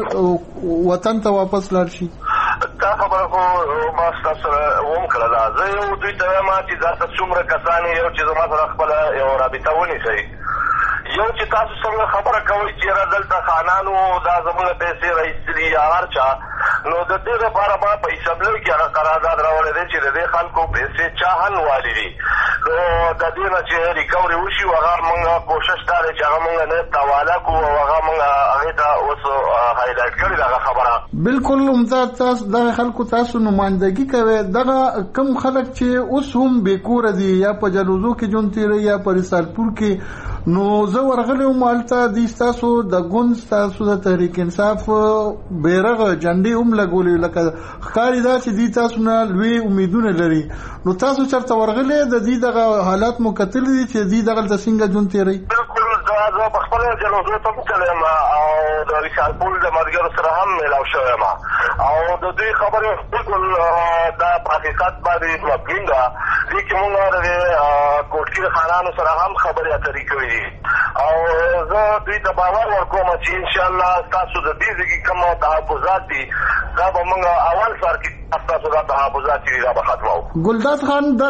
خپل وطن ته واپس لاړ شي دا خبره خو ما تاسو ووم کړل زه یو دوی ته ما چې دا څومره کسان یو چې زما سره خپل یو رابطه ونیسي یو چې تاسو څنګه خبره کوي چې را دلته خانانو دا زموږ پیسې راځي یا هرچا نو د دې لپاره ما په اسمبلی کې هغه قرارداد راوړی دی چې د دې خلکو پیسې چاهن والی دي نو د دې نه چې ریکوري وشي هغه موږ کوشش کوو چې هغه موږ نه تاواله کوو هغه موږ هغه ته اوس هایلایټ کړی دا خبره بالکل ممتاز تاسو د خلکو تاسو نمائندګي کوي دغه کم خلک چې اوس هم بیکور دي یا په جلوزو کې جون تیری یا په رسالپور کې نو زه ورغلی مالته د تاسو د ګوند تاسو د تحریک انصاف بیرغ جنډي هم لګولې لکه ښکاری دا چې دی تاسو نه لوی امیدونه لري نو تاسو چرته ورغلی د دې دغه حالات مو کتل دي چې دی دغه د څنګه جون تیری بالکل دا زه په خپل جلوزو ته متلم او د رسالپور د مرګر سره هم ملاو شوم او د دې خبره بالکل دا په حقیقت باندې مبین ده چې موږ د کوټکی خانانو سره هم خبرې اترې کوي او زه دوی ته باور ورکوم چې ان شاء الله تاسو د دې ځکه کوم تحفظات دي دا به موږ اول سر کې تاسو د تحفظات دي را ختمو ګلداد خان دا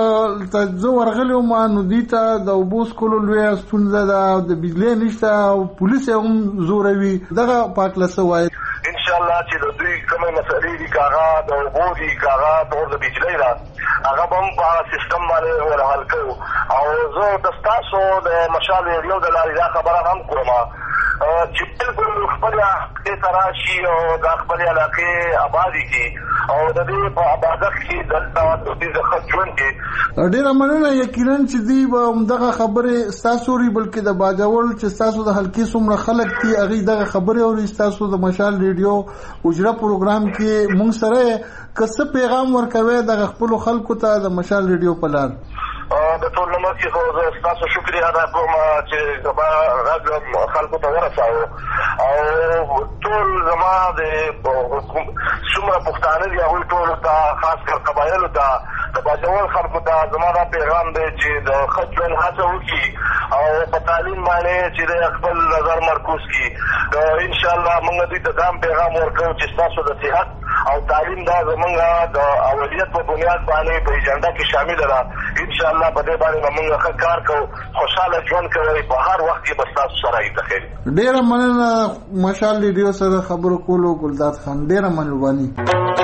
تاسو ورغلی ما نو دي ته د وبوس کولو لوی ستونزه ده د بجلی نشته او پولیس هم زوروي دغه پاکلسه وای ان شاء الله چې د دوی کومه مسلې دي کاغه د اوبو دي کاغه د بجلی دا هغه هم په سیستم باندې ورحل کوو او زه د ستاسو د مشال ریډیو د لارې دا خبره هم کوم چې بالکل خپل علاقې ته راشي او د خپل علاقې آبادي کې او د دې په آبادښت کې دلته د دې د ښه ژوند کې ډېره مننه. یقینا چې دوی به همدغه خبرې ستاسو اوري بلکې د باجوړ چې ستاسو د حلقې څومره خلک دي هغوی دغه خبرې اوري ستاسو د مشال ریډیو اجرا پروګرام کې موږ سره که څه پیغام ورکوي دغه خپلو خلکو ته د مشال ریډیو په لار د ټول نمبر کې خو زه ستاسو شکریه ادا کوم چې زما غږ خلکو ته ورساوه او ټول زما د څومره پښتانه دي هغوی ټولو ته خاص کر قبایلو ته د باجوړ خلکو ته زما دا پیغام دی چې د ښه ژوند هڅه وکړي او په تعلیم باندې چې د خپل نظر مرکوز کړي. انشاءالله موږ دوی ته دا پیغام ورکوو چې ستاسو د صحت او تعلیم دا زمونږ د اولویت په بنیاد باندې په ایجنډا کې شامل ده. انشاءالله په دې باندې موږ ښه کار کوو، خوشحاله ژوند کوئ، په هر وخت کې به ستاسو سره یې تخیل. ډېره مننه مشال ریډیو سره خبرو کولو ګلداد خان، ډېره مهرباني.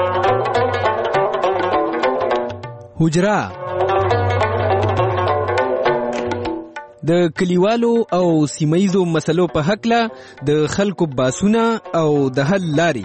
حجره د کلیوالو او سیمایزو مسلو په حقله د خلکو باسونه او د حل لاري.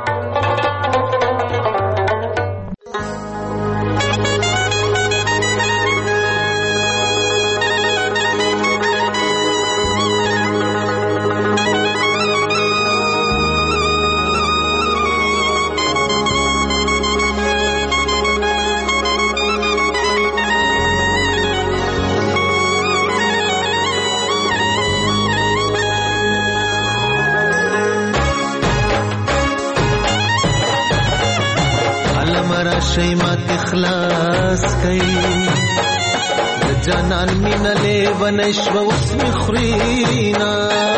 شیمات اخلاص کئی د جانان مین لیونشو وسمی خورینا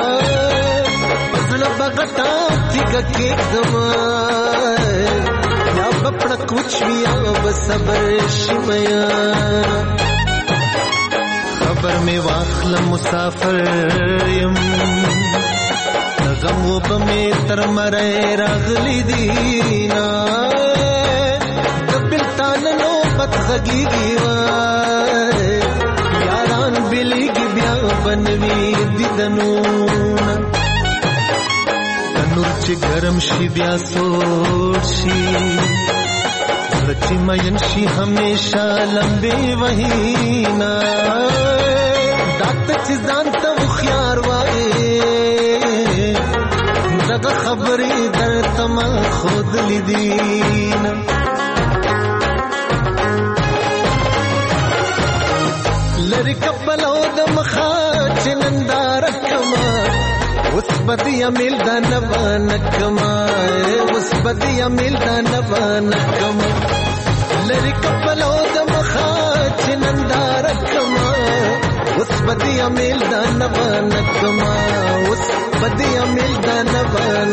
پسل بغتا تیگا کیک دمائی یا بپڑا کچھ یا بصبر شمیانا خبر میں واخل مسافر یم غم و بمی تر مرے راغلی دینا غږیږي وای یاران بلیږي بیا بنوي دیدنونه تنور چې ګرم شي بیا سوړ شي چې مین شي همیشه لمبې وهینا داته چې ځان ته هوښیار وای دغه خبرې درته ما ښودلې دي. لری کپلو د مخا چنندار کما اوس بدیا مل د نبان کما اوس بدیا مل د نبان کما لری کپلو د مخا چنندار کما اوس بدیا مل د نبان کما اوس بدیا مل د نبان.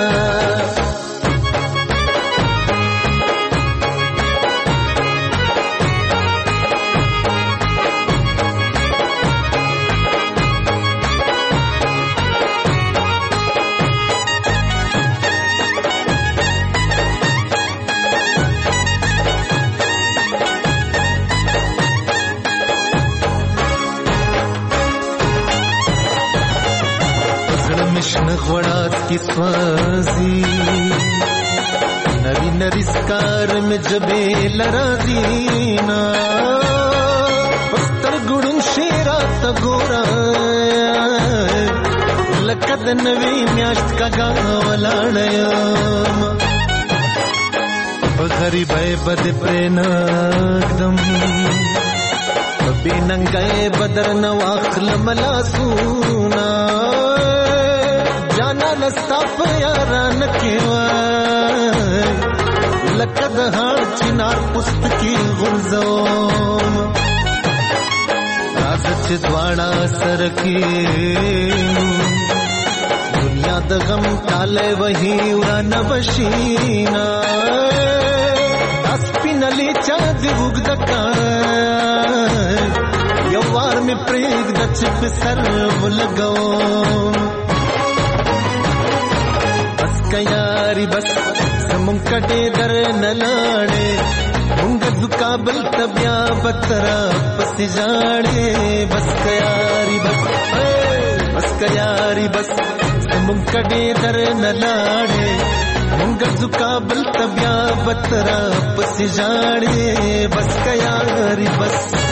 غوڑات کی سوازی نری نری سکار میں جبے لرازینا پستر گڑن شیرات گورا لکد نوی میاشت کا گاولاڑیام غریب بد پریناکدم بے ننگئے بدر نواخل ملاسونا جانا لستاف یاران کیوای لکد ہار چنار پست کی غرزوم راز چدوانا سر کی دنیا د غم تالے وہی وران بشینا اسپینلی چا دی وګدکا یوار می پریگ د چپ سر ولګو کياري بس زمون کټه در نلاړې مونږ د کابل تبیا بترا پس جاړې بس کياري بس بس کياري بس زمون کټه در نلاړې مونږ د کابل تبیا بترا پس جاړې بس کياري بس